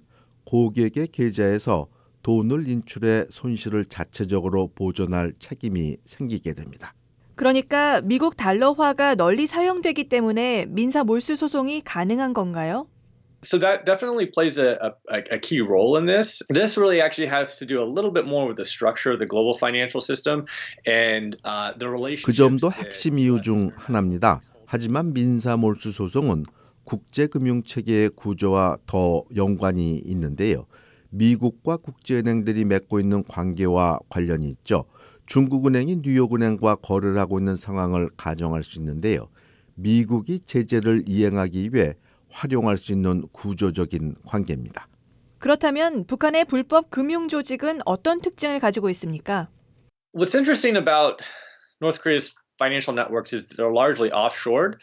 고객의 계좌에서 돈을 인출해 손실을 자체적으로 보전할 책임이 생기게 됩니다. 그러니까 미국 달러화가 널리 사용되기 때문에 민사 몰수 소송이 가능한 건가요? So that definitely plays a key role in this. This really actually has to do a little bit more with the structure of the global financial system and the relationships. 그 점도 핵심 이유 중 하나입니다. 하지만 민사 몰수 소송은 국제금융체계의 구조와 더 연관이 있는데요. 미국과 국제은행들이 맺고 있는 관계와 관련이 있죠. 중국은행이 뉴욕은행과 거래를 하고 있는 상황을 가정할 수 있는데요. 미국이 제재를 이행하기 위해 활용할 수 있는 구조적인 관계입니다. 그렇다면 북한의 불법 금융 조직은 어떤 특징을 가지고 있습니까? What's interesting about North Korea's financial networks is they're largely offshored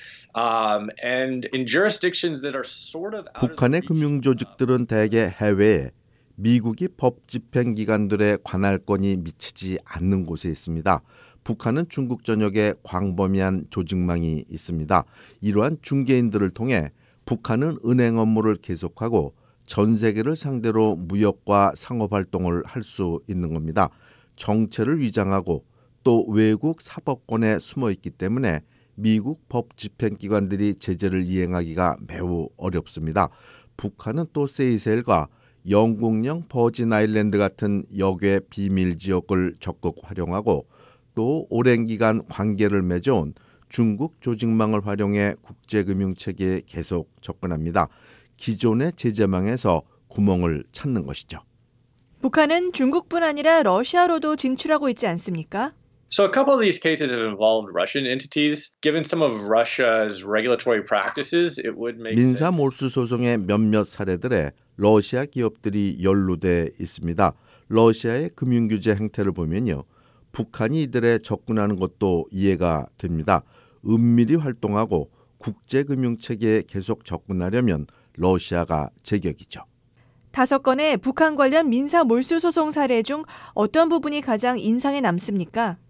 and in jurisdictions that are sort of out of 북한의 금융 조직들은 대개 해외에 미국이 법 집행 기관들의 관할권이 미치지 않는 곳에 있습니다. 북한은 중국 전역에 광범위한 조직망이 있습니다. 이러한 중개인들을 통해 북한은 은행 업무를 계속하고 전 세계를 상대로 무역과 상업 활동을 할 수 있는 겁니다. 정체를 위장하고 또 외국 사법권에 숨어 있기 때문에 미국 법 집행기관들이 제재를 이행하기가 매우 어렵습니다. 북한은 또 세이셀과 영국령 버진 아일랜드 같은 역의 비밀 지역을 적극 활용하고 또 오랜 기간 관계를 맺어온 중국 조직망을 활용해 국제금융체계에 계속 접근합니다. 기존의 제재망에서 구멍을 찾는 것이죠. 북한은 중국뿐 아니라 러시아로도 진출하고 있지 않습니까? So a couple of these cases have involved Russian entities. Given some of Russia's regulatory practices, it would make sense. 민사 몰수 소송의 몇몇 사례들에 러시아 기업들이 연루돼 있습니다. 러시아의 금융규제 행태를 보면요. 북한이 이들에 접근하는 것도 이해가 됩니다. 은밀히 활동하고 국제금융체계에 계속 접근하려면 러시아가 제격이죠. 5건의 북한 관련 민사 몰수 소송 사례 중 어떤 부분이 가장 인상에 남습니까?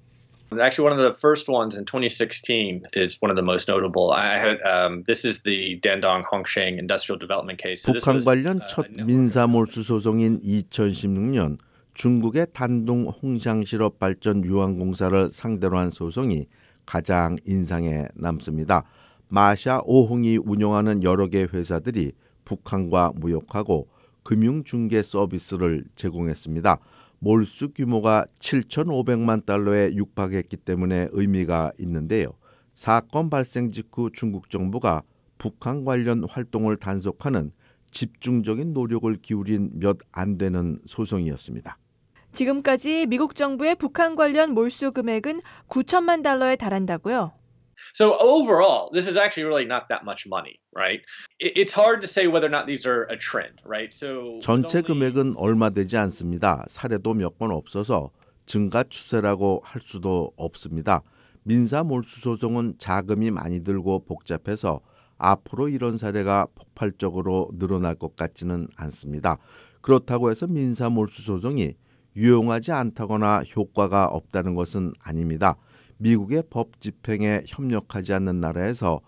Actually, one of the first ones in 2016 is one of the most notable. This is the Dandong Hongsheng Industrial Development case. So 북한 관련 첫 민사 몰수 소송인 2016년 중국의 단둥 홍샹실업 발전 유황공사를 상대로 한 소송이 가장 인상에 남습니다. 마샤 오홍이 운영하는 여러 개 회사들이 북한과 무역하고 금융 중개 서비스를 제공했습니다. 몰수 규모가 7,500만 달러에 육박했기 때문에 의미가 있는데요. 사건 발생 직후 중국 정부가 북한 관련 활동을 단속하는 집중적인 노력을 기울인 몇 안 되는 소송이었습니다. 지금까지 미국 정부의 북한 관련 몰수 금액은 9천만 달러에 달한다고요? So overall, this is actually really not that much money, right? It's hard to say whether or not these are a trend, right? So 전체 금액은 얼마 되지 않습니다. 사례도 몇 건 없어서 증가 추세라고 할 수도 없습니다. 민사 몰수 소송은 자금이 많이 들고 복잡해서 앞으로 이런 사례가 폭발적으로 늘어날 것 같지는 않습니다. 그렇다고 해서 민사 몰수 소송이 유용하지 않다거나 효과가 없다는 것은 아닙니다. 미국의 법 집행에 협력하지 않는 나라에서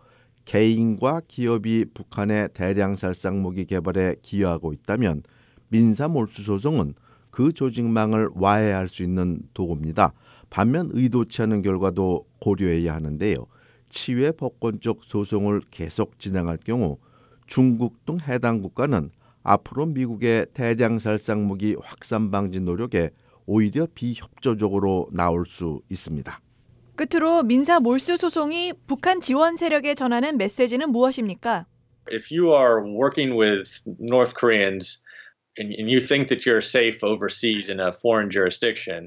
개인과 기업이 북한의 대량 살상 무기 개발에 기여하고 있다면 민사 몰수 소송은 그 조직망을 와해할 수 있는 도구입니다. 반면 의도치 않은 결과도 고려해야 하는데요. 치외 법권적 소송을 계속 진행할 경우 중국 등 해당 국가는 앞으로 미국의 대량 살상 무기 확산 방지 노력에 오히려 비협조적으로 나올 수 있습니다. 끝으로 민사 몰수 소송이 북한 지원 세력에 전하는 메시지는 무엇입니까? If you are working with North Koreans and you think that you're safe overseas in a foreign jurisdiction,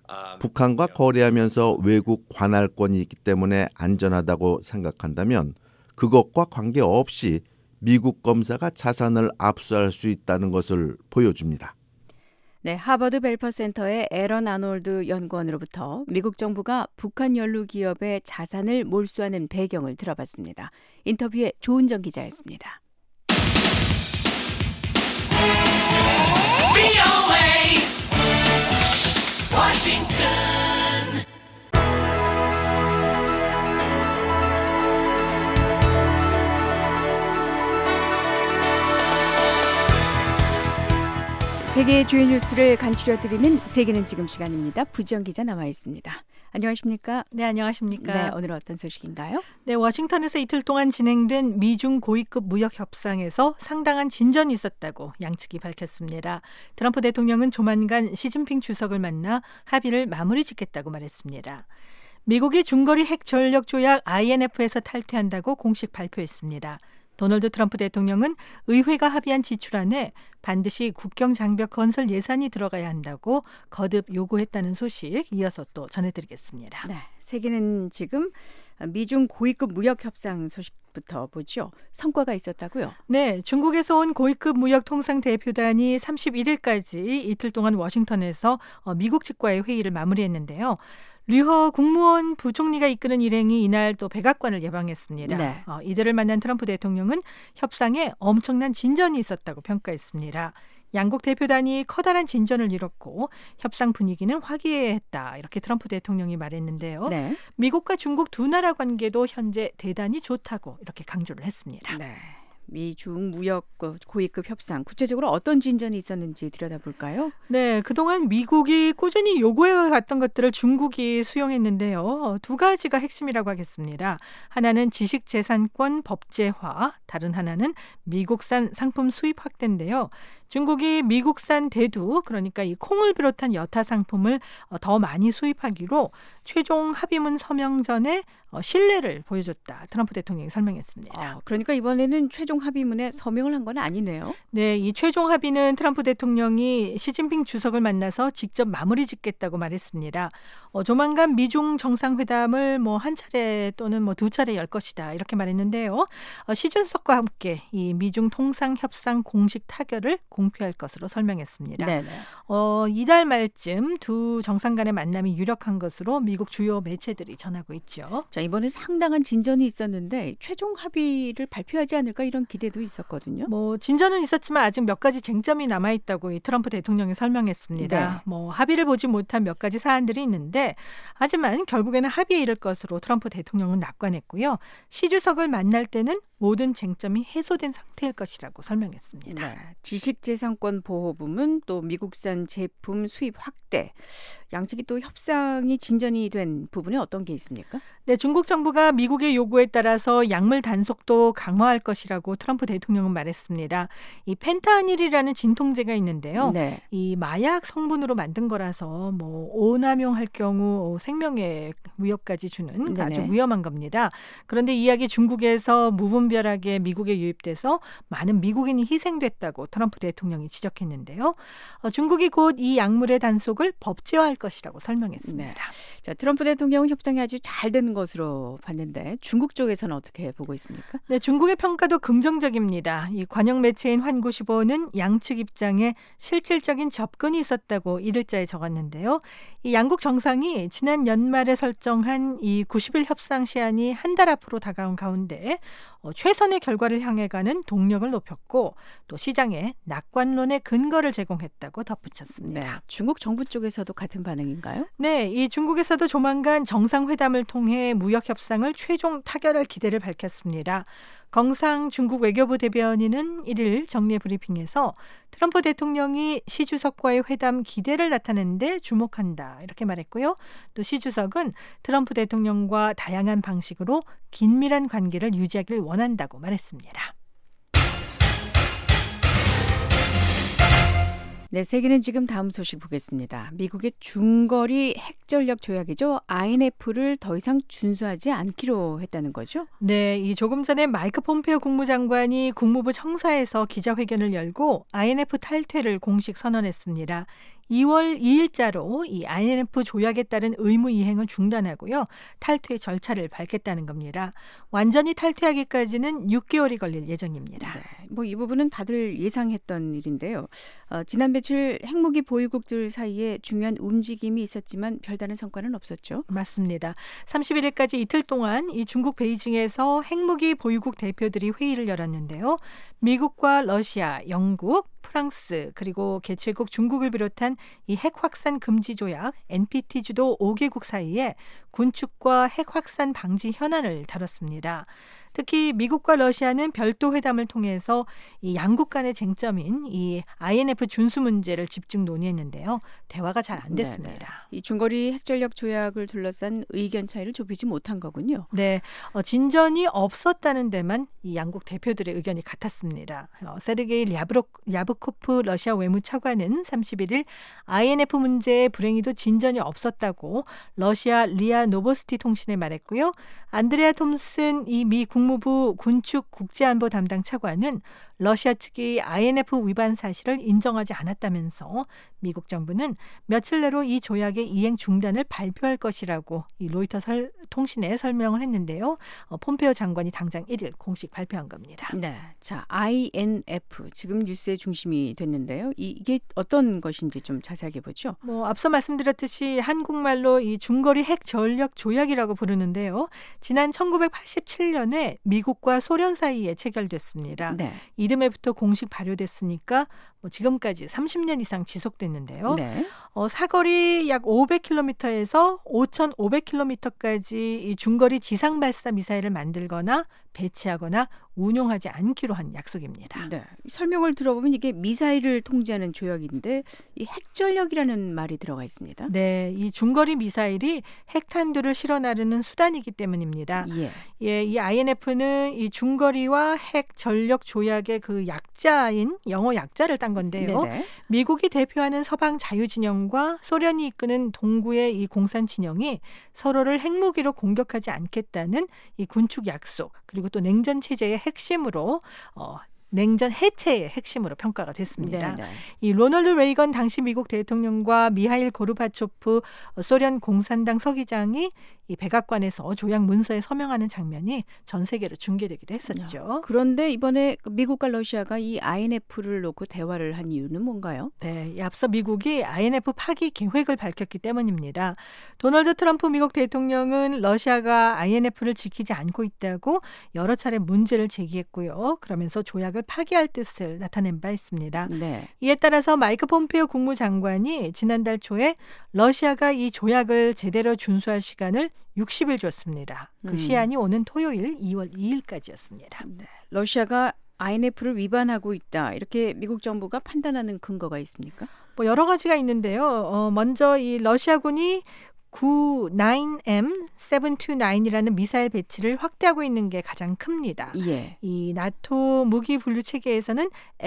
북한과 거래하면서 외국 관할권이 있기 때문에 안전하다고 생각한다면 그것과 관계없이 미국 검사가 자산을 압수할 수 있다는 것을 보여줍니다. 네, 하버드 벨퍼 센터의 에런 아놀드 연구원으로부터 미국 정부가 북한 연루 기업의 자산을 몰수하는 배경을 들어봤습니다. 인터뷰에 조은정 기자였습니다. 세계의 주요 뉴스를 간추려드리는 세계는 지금 시간입니다. 부지영 기자 나와 있습니다. 안녕하십니까? 네, 안녕하십니까? 네, 오늘 어떤 소식인가요? 네, 워싱턴에서 이틀 동안 진행된 미중 고위급 무역 협상에서 상당한 진전이 있었다고 양측이 밝혔습니다. 트럼프 대통령은 조만간 시진핑 주석을 만나 합의를 마무리 짓겠다고 말했습니다. 미국이 중거리 핵 전력 조약 INF에서 탈퇴한다고 공식 발표했습니다. 도널드 트럼프 대통령은 의회가 합의한 지출안에 반드시 국경 장벽 건설 예산이 들어가야 한다고 거듭 요구했다는 소식 이어서 또 전해드리겠습니다. 네, 세계는 지금 미중 고위급 무역 협상 소식부터 보죠. 성과가 있었다고요? 네, 중국에서 온 고위급 무역 통상 대표단이 31일까지 이틀 동안 워싱턴에서 미국 측과의 회의를 마무리했는데요. 류허 국무원 부총리가 이끄는 일행이 이날 또 백악관을 예방했습니다. 네. 이들을 만난 트럼프 대통령은 협상에 엄청난 진전이 있었다고 평가했습니다. 양국 대표단이 커다란 진전을 이뤘고 협상 분위기는 화기애애했다. 이렇게 트럼프 대통령이 말했는데요. 네. 미국과 중국 두 나라 관계도 현재 대단히 좋다고 이렇게 강조를 했습니다. 네. 미중 무역 고위급 협상 구체적으로 어떤 진전이 있었는지 들여다볼까요? 네, 그동안 미국이 꾸준히 요구해왔던 것들을 중국이 수용했는데요. 두 가지가 핵심이라고 하겠습니다. 하나는 지식재산권 법제화, 다른 하나는 미국산 상품 수입 확대인데요. 중국이 미국산 대두, 그러니까 이 콩을 비롯한 여타 상품을 더 많이 수입하기로 최종 합의문 서명 전에 신뢰를 보여줬다. 트럼프 대통령이 설명했습니다. 그러니까 이번에는 최종 합의문에 서명을 한 건 아니네요. 네, 이 최종 합의는 트럼프 대통령이 시진핑 주석을 만나서 직접 마무리 짓겠다고 말했습니다. 조만간 미중 정상회담을 한 차례 또는 두 차례 열 것이다. 이렇게 말했는데요. 시 주석과 함께 이 미중 통상 협상 공식 타결을 공표할 것으로 설명했습니다. 네네. 이달 말쯤 두 정상 간의 만남이 유력한 것으로 미국 주요 매체들이 전하고 있죠. 자, 이번에 상당한 진전이 있었는데 최종 합의를 발표하지 않을까 이런 기대도 있었거든요. 진전은 있었지만 아직 몇 가지 쟁점이 남아있다고 이 트럼프 대통령이 설명했습니다. 네. 합의를 보지 못한 몇 가지 사안들이 있는데 하지만 결국에는 합의에 이를 것으로 트럼프 대통령은 낙관했고요. 시 주석을 만날 때는 모든 쟁점이 해소된 상태일 것이라고 설명했습니다. 네. 지식재산권 보호 부문 또 미국산 제품 수입 확대 양측이 또 협상이 진전이 된 부분에 어떤 게 있습니까? 네, 중국 정부가 미국의 요구에 따라서 약물 단속도 강화할 것이라고 트럼프 대통령은 말했습니다. 이 펜타닐이라는 진통제가 있는데요. 네. 이 마약 성분으로 만든 거라서 오남용할 경우 생명에 위협까지 주는 네네. 아주 위험한 겁니다. 그런데 이 약이 중국에서 무분별하게 미국에 유입돼서 많은 미국인이 희생됐다고 트럼프 대통령이 지적했는데요. 중국이 곧 이 약물의 단속을 법제화할 것이라고 설명했습니다. 네. 자, 트럼프 대통령은 협상이 아주 잘 된 것으로 봤는데 중국 쪽에서는 어떻게 보고 있습니까? 네, 중국의 평가도 긍정적입니다. 이 관영 매체인 환구시보는 양측 입장에 실질적인 접근이 있었다고 이를자에 적었는데요. 이 양국 정상이 지난 연말에 설정한 이 90일 협상 시한이 한 달 앞으로 다가온 가운데 최선의 결과를 향해 가는 동력을 높였고 또 시장에 낙관론의 근거를 제공했다고 덧붙였습니다. 네. 중국 정부 쪽에서도 같은 반응인가요? 네, 이 중국에서도 조만간 정상회담을 통해 무역 협상을 최종 타결할 기대를 밝혔습니다. 경상 중국 외교부 대변인은 1일 정례 브리핑에서 트럼프 대통령이 시 주석과의 회담 기대를 나타내는데 주목한다 이렇게 말했고요. 또 시 주석은 트럼프 대통령과 다양한 방식으로 긴밀한 관계를 유지하길 원한다고 말했습니다. 네, 세계는 지금 다음 소식 보겠습니다. 미국의 중거리 핵전력 조약이죠. INF를 더 이상 준수하지 않기로 했다는 거죠? 네, 이 조금 전에 마이크 폼페오 국무장관이 국무부 청사에서 기자회견을 열고 INF 탈퇴를 공식 선언했습니다. 2월 2일자로 이 INF 조약에 따른 의무 이행을 중단하고요. 탈퇴 절차를 밟겠다는 겁니다. 완전히 탈퇴하기까지는 6개월이 걸릴 예정입니다. 네, 이 부분은 다들 예상했던 일인데요. 지난 며칠 핵무기 보유국들 사이에 중요한 움직임이 있었지만 별다른 성과는 없었죠. 맞습니다. 31일까지 이틀 동안 이 중국 베이징에서 핵무기 보유국 대표들이 회의를 열었는데요. 미국과 러시아, 영국, 프랑스 그리고 개최국 중국을 비롯한 이 핵 확산 금지 조약 NPT 주도 5개국 사이에 군축과 핵 확산 방지 현안을 다뤘습니다. 특히 미국과 러시아는 별도 회담을 통해서 이 양국 간의 쟁점인 이 INF 준수 문제를 집중 논의했는데요. 대화가 잘 안 됐습니다. 네네. 이 중거리 핵전력 조약을 둘러싼 의견 차이를 좁히지 못한 거군요. 네, 진전이 없었다는 데만 이 양국 대표들의 의견이 같았습니다. 세르게이 랴브코프 러시아 외무차관은 31일 INF 문제에 불행히도 진전이 없었다고 러시아 리아 노보스티 통신에 말했고요. 안드레아 톰슨 이 미 국무부 군축 국제안보 담당 차관은 러시아 측이 INF 위반 사실을 인정하지 않았다면서 미국 정부는 며칠 내로 이 조약의 이행 중단을 발표할 것이라고 이 로이터스 통신에 설명을 했는데요. 폼페오 장관이 당장 1일 공식 발표한 겁니다. 네, 자 INF 지금 뉴스의 중심이 됐는데요. 이게 어떤 것인지 좀 자세하게 보죠. 앞서 말씀드렸듯이 한국말로 이 중거리 핵 전력 조약이라고 부르는데요. 지난 1987년에 미국과 소련 사이에 체결됐습니다. 네. 이듬해부터 공식 발효됐으니까 지금까지 30년 이상 지속됐는데요. 네. 사거리 약 500km에서 5,500km까지 이 중거리 지상 발사 미사일을 만들거나 배치하거나 운용하지 않기로 한 약속입니다. 네. 설명을 들어보면 이게 미사일을 통제하는 조약인데 이 핵전력이라는 말이 들어가 있습니다. 네, 이 중거리 미사일이 핵탄두를 실어 나르는 수단이기 때문입니다. 예, 이 INF는 이 중거리와 핵 전력 조약의 그 약자인 영어 약자를 딴 건데요. 네네. 미국이 대표하는 서방 자유진영과 소련이 이끄는 동구의 이 공산 진영이 서로를 핵무기로 공격하지 않겠다는 이 군축 약속 그리고 또 냉전 체제의 핵심으로 냉전 해체의 핵심으로 평가가 됐습니다. 네네. 이 로널드 레이건 당시 미국 대통령과 미하일 고르바초프 소련 공산당 서기장이 이 백악관에서 조약 문서에 서명하는 장면이 전 세계로 중계되기도 했었죠. 그런데 이번에 미국과 러시아가 이 INF를 놓고 대화를 한 이유는 뭔가요? 네, 앞서 미국이 INF 파기 계획을 밝혔기 때문입니다. 도널드 트럼프 미국 대통령은 러시아가 INF를 지키지 않고 있다고 여러 차례 문제를 제기했고요. 그러면서 조약을 파기할 뜻을 나타낸 바 있습니다. 네. 이에 따라서 마이크 폼페이오 국무장관이 지난달 초에 러시아가 이 조약을 제대로 준수할 시간을 60일 줬습니다. 그 시한이 오는 토요일 2월 2일까지였습니다. 네. 러시아가 INF를 위반하고 있다. 이렇게 미국 정부가 판단하는 근거가 있습니까? 뭐 여러 가지가 있는데요. 먼저 이 러시아군이 9M729이라는 미사일 배치를 확대하고 있는 게 가장 큽니다. 예. 이 나토 무기 분류 체계에서는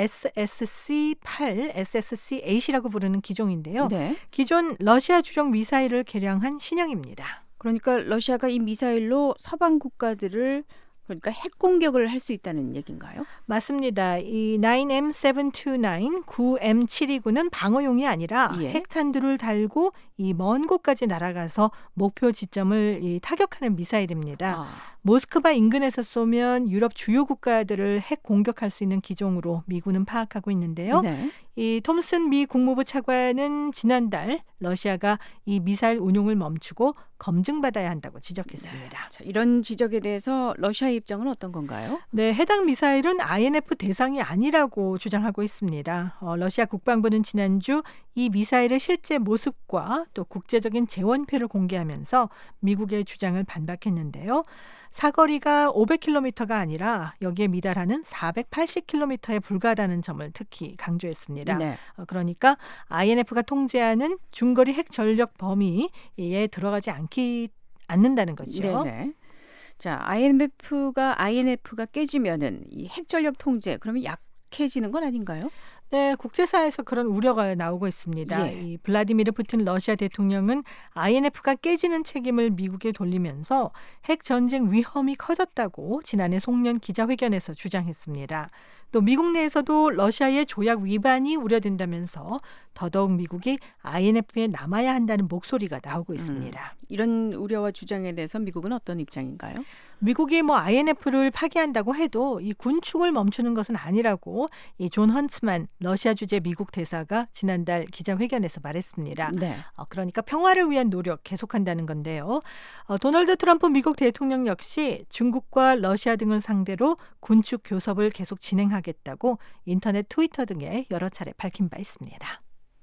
SSC-8, SSC-8이라고 부르는 기종인데요. 네. 기존 러시아 주력 미사일을 개량한 신형입니다. 그러니까 러시아가 이 미사일로 서방 국가들을 그러니까 핵 공격을 할 수 있다는 얘기인가요? 맞습니다. 이 9M729, 9M729는 방어용이 아니라 핵탄두를 달고 이 먼 곳까지 날아가서 목표 지점을 타격하는 미사일입니다. 모스크바 인근에서 쏘면 유럽 주요 국가들을 핵 공격할 수 있는 기종으로 미군은 파악하고 있는데요. 네. 이 톰슨 미 국무부 차관은 지난달 러시아가 이 미사일 운용을 멈추고 검증받아야 한다고 지적했습니다. 네. 자, 이런 지적에 대해서 러시아의 입장은 어떤 건가요? 네, 해당 미사일은 INF 대상이 아니라고 주장하고 있습니다. 러시아 국방부는 지난주 이 미사일의 실제 모습과 또 국제적인 재원표를 공개하면서 미국의 주장을 반박했는데요. 사거리가 500km가 아니라 여기에 미달하는 480km에 불과하다는 점을 특히 강조했습니다. 네. 그러니까 INF가 통제하는 중거리 핵 전력 범위에 들어가지 않는다는 거죠. 네네. 자, INF가 깨지면은 이 핵 전력 통제 그러면 약해지는 건 아닌가요? 네, 국제사회에서 그런 우려가 나오고 있습니다. 이 블라디미르 푸틴 러시아 대통령은 INF가 깨지는 책임을 미국에 돌리면서 핵 전쟁 위험이 커졌다고 지난해 송년 기자회견에서 주장했습니다. 또 미국 내에서도 러시아의 조약 위반이 우려된다면서 더더욱 미국이 INF에 남아야 한다는 목소리가 나오고 있습니다. 이런 우려와 주장에 대해서 미국은 어떤 입장인가요? 미국이 INF를 파기한다고 해도 이 군축을 멈추는 것은 아니라고 이 존 헌츠만 러시아 주재 미국 대사가 지난달 기자회견에서 말했습니다. 네. 그러니까 평화를 위한 노력 계속한다는 건데요. 도널드 트럼프 미국 대통령 역시 중국과 러시아 등을 상대로 군축 교섭을 계속 진행하겠다고 인터넷 트위터 등에 여러 차례 밝힌 바 있습니다.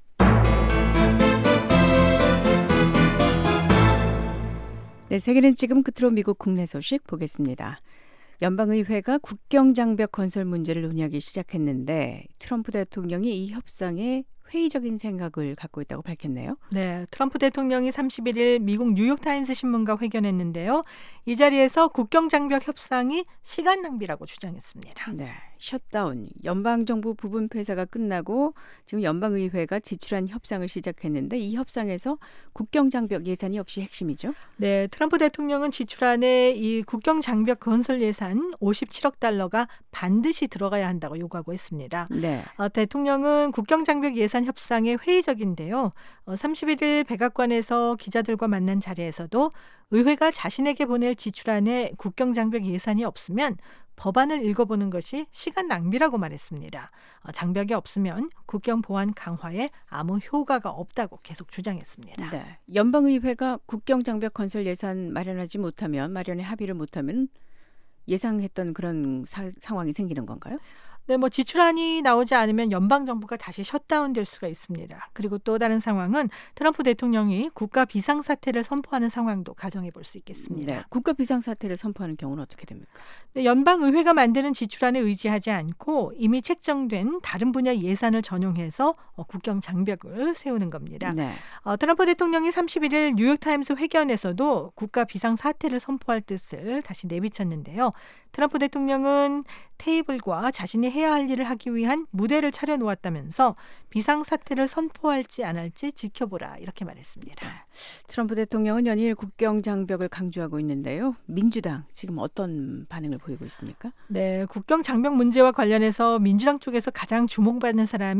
네, 세계는 지금 끝으로 미국 국내 소식 보겠습니다. 연방의회가 국경장벽 건설 문제를 논의하기 시작했는데 트럼프 대통령이 이 협상에 회의적인 생각을 갖고 있다고 밝혔네요. 네, 트럼프 대통령이 31일 미국 뉴욕타임스 신문과 회견했는데요. 이 자리에서 국경장벽 협상이 시간 낭비라고 주장했습니다. 네, 셧다운, 연방정부 부분 폐쇄가 끝나고 지금 연방의회가 지출한 협상을 시작했는데 이 협상에서 국경장벽 예산이 역시 핵심이죠. 네, 트럼프 대통령은 지출안에 이 국경장벽 건설 예산 57억 달러가 반드시 들어가야 한다고 요구하고 있습니다. 네. 대통령은 국경장벽 예산 협상에 회의적인데요. 31일 백악관에서 기자들과 만난 자리에서도 의회가 자신에게 보낼 지출안에 국경장벽 예산이 없으면 법안을 읽어보는 것이 시간 낭비라고 말했습니다. 장벽이 없으면 국경 보안 강화에 아무 효과가 없다고 계속 주장했습니다. 네. 연방의회가 국경장벽 건설 예산 마련에 합의를 못하면 예상했던 그런 상황이 생기는 건가요? 네, 지출안이 나오지 않으면 연방정부가 다시 셧다운될 수가 있습니다. 그리고 또 다른 상황은 트럼프 대통령이 국가 비상사태를 선포하는 상황도 가정해 볼 수 있겠습니다. 네, 국가 비상사태를 선포하는 경우는 어떻게 됩니까? 네, 연방의회가 만드는 지출안에 의지하지 않고 이미 책정된 다른 분야 예산을 전용해서 국경 장벽을 세우는 겁니다. 네. 트럼프 대통령이 31일 뉴욕타임스 회견에서도 국가 비상사태를 선포할 뜻을 다시 내비쳤는데요. 트럼프 대통령은 테이블과 자신이 해야 할 일을 하기 위한 무대를 차려놓았다면서 비상사태를 선포할지 안 할지 지켜보라 이렇게 말했습니다. 트럼프 대통령은 연일 국경장벽을 강조하고 있는데요. 민주당 지금 어떤 반응을 보이고 있습니까? 네, 국경장벽 문제와 관련해서 민주당 쪽에서 가장 주목받는 사람이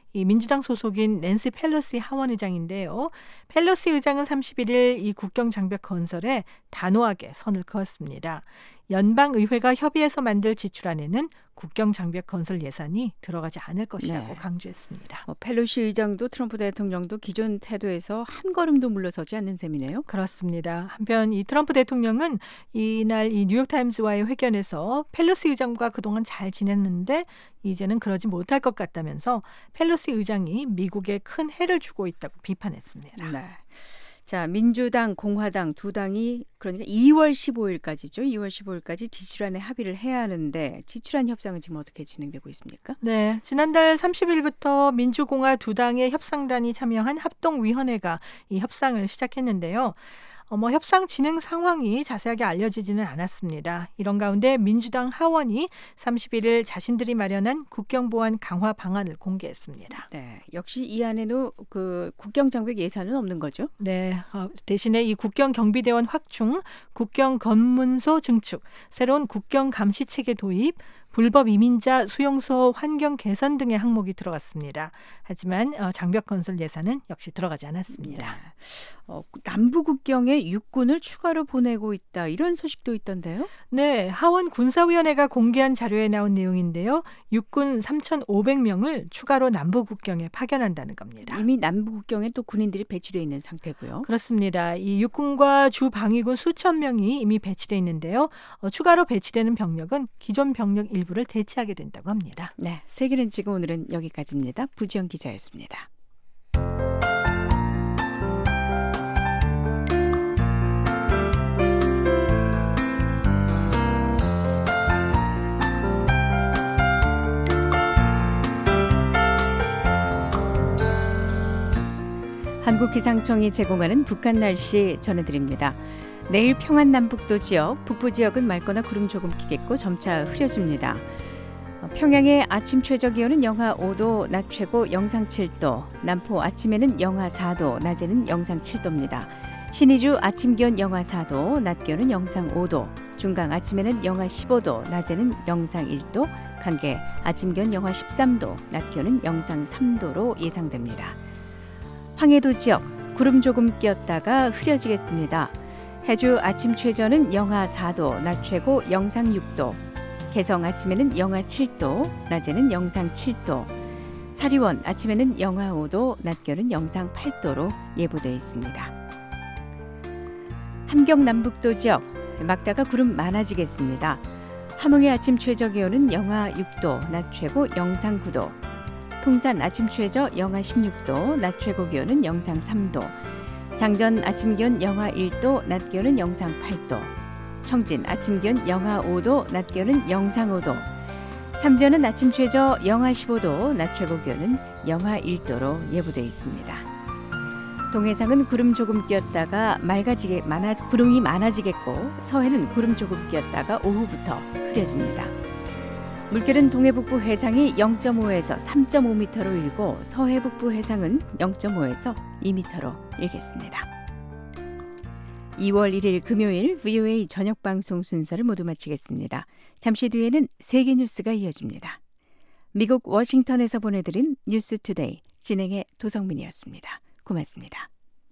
이 민주당 소속인 낸시 펠로시 하원 의장인데요. 펠로시 의장은 31일 이 국경 장벽 건설에 단호하게 선을 그었습니다. 연방의회가 협의해서 만들 지출안에는 국경 장벽 건설 예산이 들어가지 않을 것이라고 강조했습니다. 펠로시 의장도 트럼프 대통령도 기존 태도에서 한 걸음도 물러서지 않는 셈이네요. 그렇습니다. 한편 이 트럼프 대통령은 이날 이 뉴욕타임즈와의 회견에서 펠로시 의장과 그동안 잘 지냈는데 이제는 그러지 못할 것 같다면서 펠로시 의장이 미국에 큰 해를 주고 있다고 비판했습니다. 네. 자, 민주당, 공화당 두 당이 그러니까 2월 15일까지죠. 2월 15일까지 지출안에 합의를 해야 하는데 지출안 협상은 지금 어떻게 진행되고 있습니까? 네, 지난달 30일부터 민주공화 두 당의 협상단이 참여한 합동위원회가 이 협상을 시작했는데요. 협상 진행 상황이 자세하게 알려지지는 않았습니다. 이런 가운데 민주당 하원이 31일 자신들이 마련한 국경보안 강화 방안을 공개했습니다. 네, 역시 이 안에는 그 국경 장벽 예산은 없는 거죠? 네, 대신에 이 국경 경비대원 확충, 국경 검문소 증축, 새로운 국경 감시 체계 도입, 불법 이민자 수용소 환경 개선 등의 항목이 들어갔습니다. 하지만 장벽 건설 예산은 역시 들어가지 않았습니다. 남부 국경에 육군을 추가로 보내고 있다 이런 소식도 있던데요? 네, 하원 군사위원회가 공개한 자료에 나온 내용인데요. 육군 3,500명을 추가로 남부 국경에 파견한다는 겁니다. 이미 남부 국경에 또 군인들이 배치되어 있는 상태고요. 그렇습니다. 이 육군과 주 방위군 수천 명이 이미 배치되어 있는데요. 추가로 배치되는 병력은 기존 병력 일부를 대체하게 된다고 합니다. 네, 세계는 지금 오늘은 여기까지입니다. 부지영 기자였습니다. 한국기상청이 제공하는 북한 날씨 전해드립니다. 내일 평안남북도 지역, 북부 지역은 맑거나 구름 조금 끼겠고 점차 흐려집니다. 평양의 아침 최저 기온은 영하 5도, 낮 최고 영상 7도, 남포 아침에는 영하 4도, 낮에는 영상 7도입니다. 신의주 아침 기온 영하 4도, 낮 기온은 영상 5도, 중강 아침에는 영하 15도, 낮에는 영상 1도, 간계 아침 기온 영하 13도, 낮 기온은 영상 3도로 예상됩니다. 황해도 지역 구름 조금 끼었다가 흐려지겠습니다. 해주 아침 최저는 영하 4도, 낮 최고 영상 6도, 개성 아침에는 영하 7도, 낮에는 영상 7도, 사리원 아침에는 영하 5도, 낮 기온은 영상 8도로 예보되어 있습니다. 함경 남북도 지역 막다가 구름 많아지겠습니다. 함흥의 아침 최저 기온은 영하 6도, 낮 최고 영상 9도, 풍산 아침 최저 영하 16도, 낮 최고 기온은 영상 3도, 장전 아침 기온 영하 1도, 낮 기온은 영상 8도, 청진 아침 기온 영하 5도, 낮 기온은 영상 5도, 삼전은 아침 최저 영하 15도, 낮 최고 기온은 영하 1도로 예보되어 있습니다. 동해상은 구름 조금 끼었다가 구름이 많아지겠고 서해는 구름 조금 끼었다가 오후부터 흐려집니다. 물결은 동해북부 해상이 0.5에서 3.5m로 일고 서해북부 해상은 0.5에서 2m로 일겠습니다. 2월 1일 금요일 VOA 저녁방송 순서를 모두 마치겠습니다. 잠시 뒤에는 세계 뉴스가 이어집니다. 미국 워싱턴에서 보내드린 뉴스투데이 진행의 도성민이었습니다. 고맙습니다.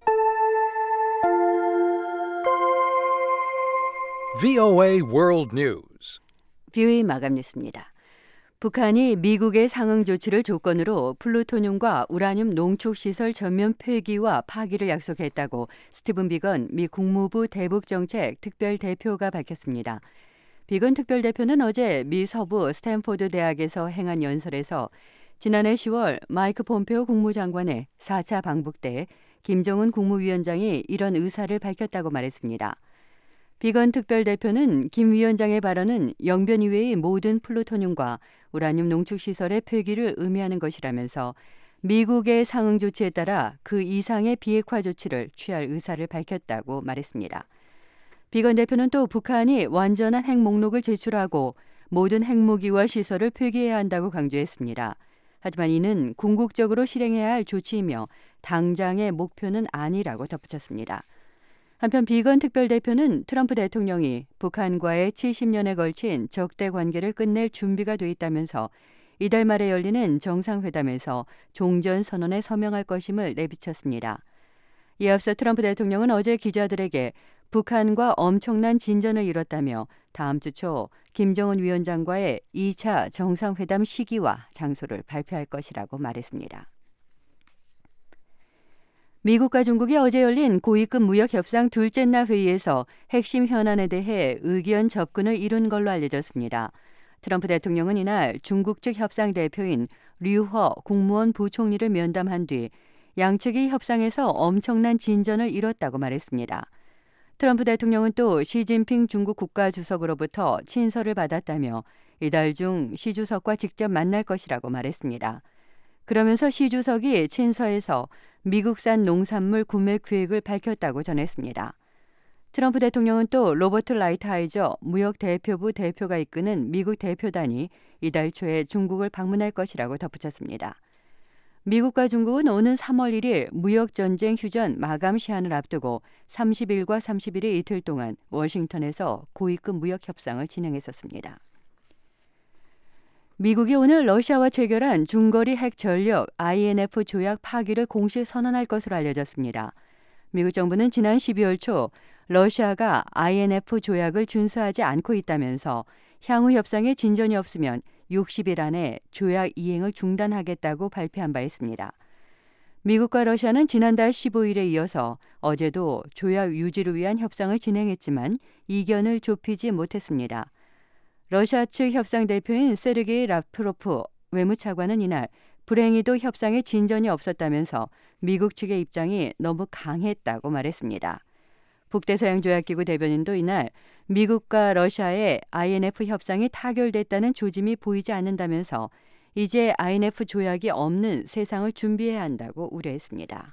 VOA World News. VOA 마감 뉴스입니다. 북한이 미국의 상응 조치를 조건으로 플루토늄과 우라늄 농축시설 전면 폐기와 파기를 약속했다고 스티븐 비건 미 국무부 대북정책 특별대표가 밝혔습니다. 비건 특별대표는 어제 미 서부 스탠포드 대학에서 행한 연설에서 지난해 10월 마이크 폼페오 국무장관의 4차 방북 때 김정은 국무위원장이 이런 의사를 밝혔다고 말했습니다. 비건 특별대표는 김 위원장의 발언은 영변 이외의 모든 플루토늄과 우라늄 농축시설의 폐기를 의미하는 것이라면서 미국의 상응 조치에 따라 그 이상의 비핵화 조치를 취할 의사를 밝혔다고 말했습니다. 비건 대표는 또 북한이 완전한 핵 목록을 제출하고 모든 핵무기와 시설을 폐기해야 한다고 강조했습니다. 하지만 이는 궁극적으로 실행해야 할 조치이며 당장의 목표는 아니라고 덧붙였습니다. 한편 비건 특별대표는 트럼프 대통령이 북한과의 70년에 걸친 적대 관계를 끝낼 준비가 돼 있다면서 이달 말에 열리는 정상회담에서 종전 선언에 서명할 것임을 내비쳤습니다. 이에 앞서 트럼프 대통령은 어제 기자들에게 북한과 엄청난 진전을 이뤘다며 다음 주 초 김정은 위원장과의 2차 정상회담 시기와 장소를 발표할 것이라고 말했습니다. 미국과 중국이 어제 열린 고위급 무역협상 둘째 날 회의에서 핵심 현안에 대해 의견 접근을 이룬 걸로 알려졌습니다. 트럼프 대통령은 이날 중국 측 협상 대표인 류허 국무원 부총리를 면담한 뒤 양측이 협상에서 엄청난 진전을 이뤘다고 말했습니다. 트럼프 대통령은 또 시진핑 중국 국가주석으로부터 친서를 받았다며 이달 중 시 주석과 직접 만날 것이라고 말했습니다. 그러면서 시 주석이 친서에서 미국산 농산물 구매 계획을 밝혔다고 전했습니다. 트럼프 대통령은 또 로버트 라이트하이저 무역대표부 대표가 이끄는 미국 대표단이 이달 초에 중국을 방문할 것이라고 덧붙였습니다. 미국과 중국은 오는 3월 1일 무역전쟁 휴전 마감 시한을 앞두고 30일과 31일 이틀 동안 워싱턴에서 고위급 무역 협상을 진행했었습니다. 미국이 오늘 러시아와 체결한 중거리 핵 전력 INF 조약 파기를 공식 선언할 것으로 알려졌습니다. 미국 정부는 지난 12월 초 러시아가 INF 조약을 준수하지 않고 있다면서 향후 협상에 진전이 없으면 60일 안에 조약 이행을 중단하겠다고 발표한 바 있습니다. 미국과 러시아는 지난달 15일에 이어서 어제도 조약 유지를 위한 협상을 진행했지만 이견을 좁히지 못했습니다. 러시아 측 협상 대표인 세르게이 라프로프 외무차관은 이날 불행히도 협상에 진전이 없었다면서 미국 측의 입장이 너무 강했다고 말했습니다. 북대서양조약기구 대변인도 이날 미국과 러시아의 INF 협상이 타결됐다는 조짐이 보이지 않는다면서 이제 INF 조약이 없는 세상을 준비해야 한다고 우려했습니다.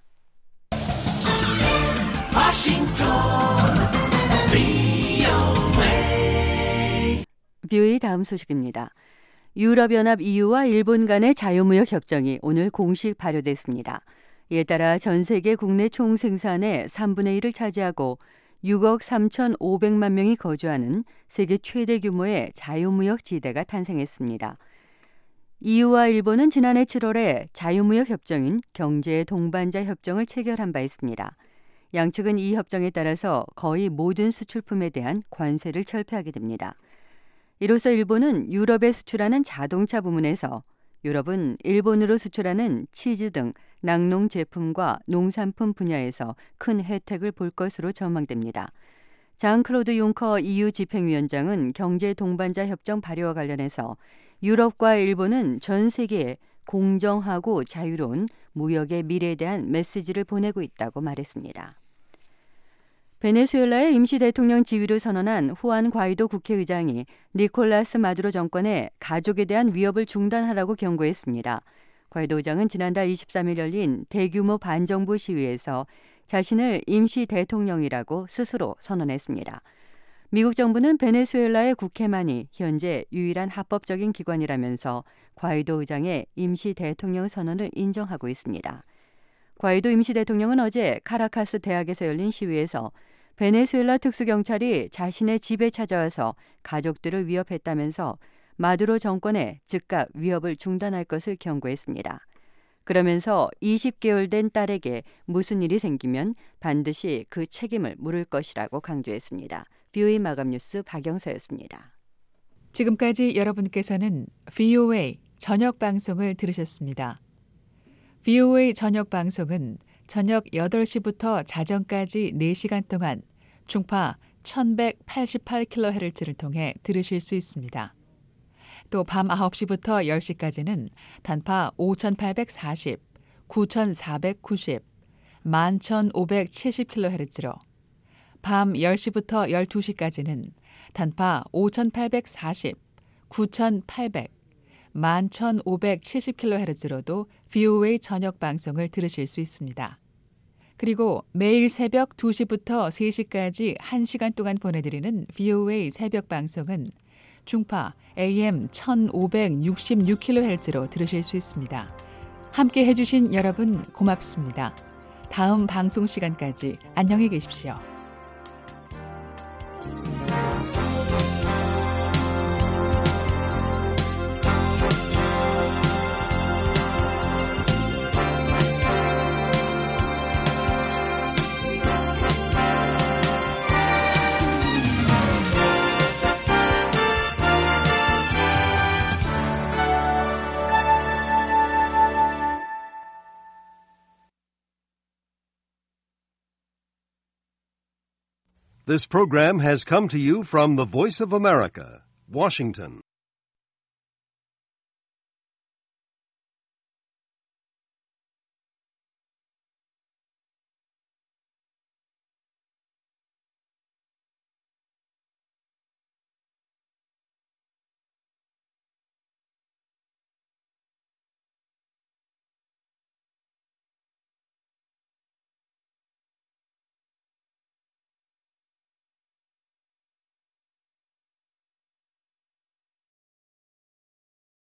VOA 다음 소식입니다. 유럽연합 EU와 일본 간의 자유무역 협정이 오늘 공식 발효됐습니다. 이에 따라 전 세계 국내 총생산의 3분의 1을 차지하고 6억 3,500만 명이 거주하는 세계 최대 규모의 자유무역 지대가 탄생했습니다. EU와 일본은 지난해 7월에 자유무역 협정인 경제 동반자 협정을 체결한 바 있습니다. 양측은 이 협정에 따라서 거의 모든 수출품에 대한 관세를 철폐하게 됩니다. 이로써 일본은 유럽에 수출하는 자동차 부문에서 유럽은 일본으로 수출하는 치즈 등 낙농 제품과 농산품 분야에서 큰 혜택을 볼 것으로 전망됩니다. 장 클로드 융커 EU 집행위원장은 경제 동반자 협정 발효와 관련해서 유럽과 일본은 전 세계에 공정하고 자유로운 무역의 미래에 대한 메시지를 보내고 있다고 말했습니다. 베네수엘라의 임시 대통령 지위를 선언한 후안 과이도 국회의장이 니콜라스 마두로 정권의 가족에 대한 위협을 중단하라고 경고했습니다. 과이도 의장은 지난달 23일 열린 대규모 반정부 시위에서 자신을 임시 대통령이라고 스스로 선언했습니다. 미국 정부는 베네수엘라의 국회만이 현재 유일한 합법적인 기관이라면서 과이도 의장의 임시 대통령 선언을 인정하고 있습니다. 과이도 임시 대통령은 어제 카라카스 대학에서 열린 시위에서 베네수엘라 특수경찰이 자신의 집에 찾아와서 가족들을 위협했다면서 마두로 정권에 즉각 위협을 중단할 것을 경고했습니다. 그러면서 20개월 된 딸에게 무슨 일이 생기면 반드시 그 책임을 물을 것이라고 강조했습니다. VOA 마감 뉴스 박영서였습니다. 지금까지 여러분께서는 VOA 저녁 방송을 들으셨습니다. VOA 저녁 방송은 저녁 8시부터 자정까지 4시간 동안 중파 1188kHz를 통해 들으실 수 있습니다. 또 밤 9시부터 10시까지는 단파 5840, 9490, 11570kHz로 밤 10시부터 12시까지는 단파 5840, 9800, 11570kHz로도 VOA 저녁 방송을 들으실 수 있습니다. 그리고 매일 새벽 2시부터 3시까지 1시간 동안 보내드리는 VOA 새벽 방송은 중파 AM 1566kHz로 들으실 수 있습니다. 함께 해주신 여러분 고맙습니다. 다음 방송 시간까지 안녕히 계십시오. This program has come to you from the Voice of America, Washington.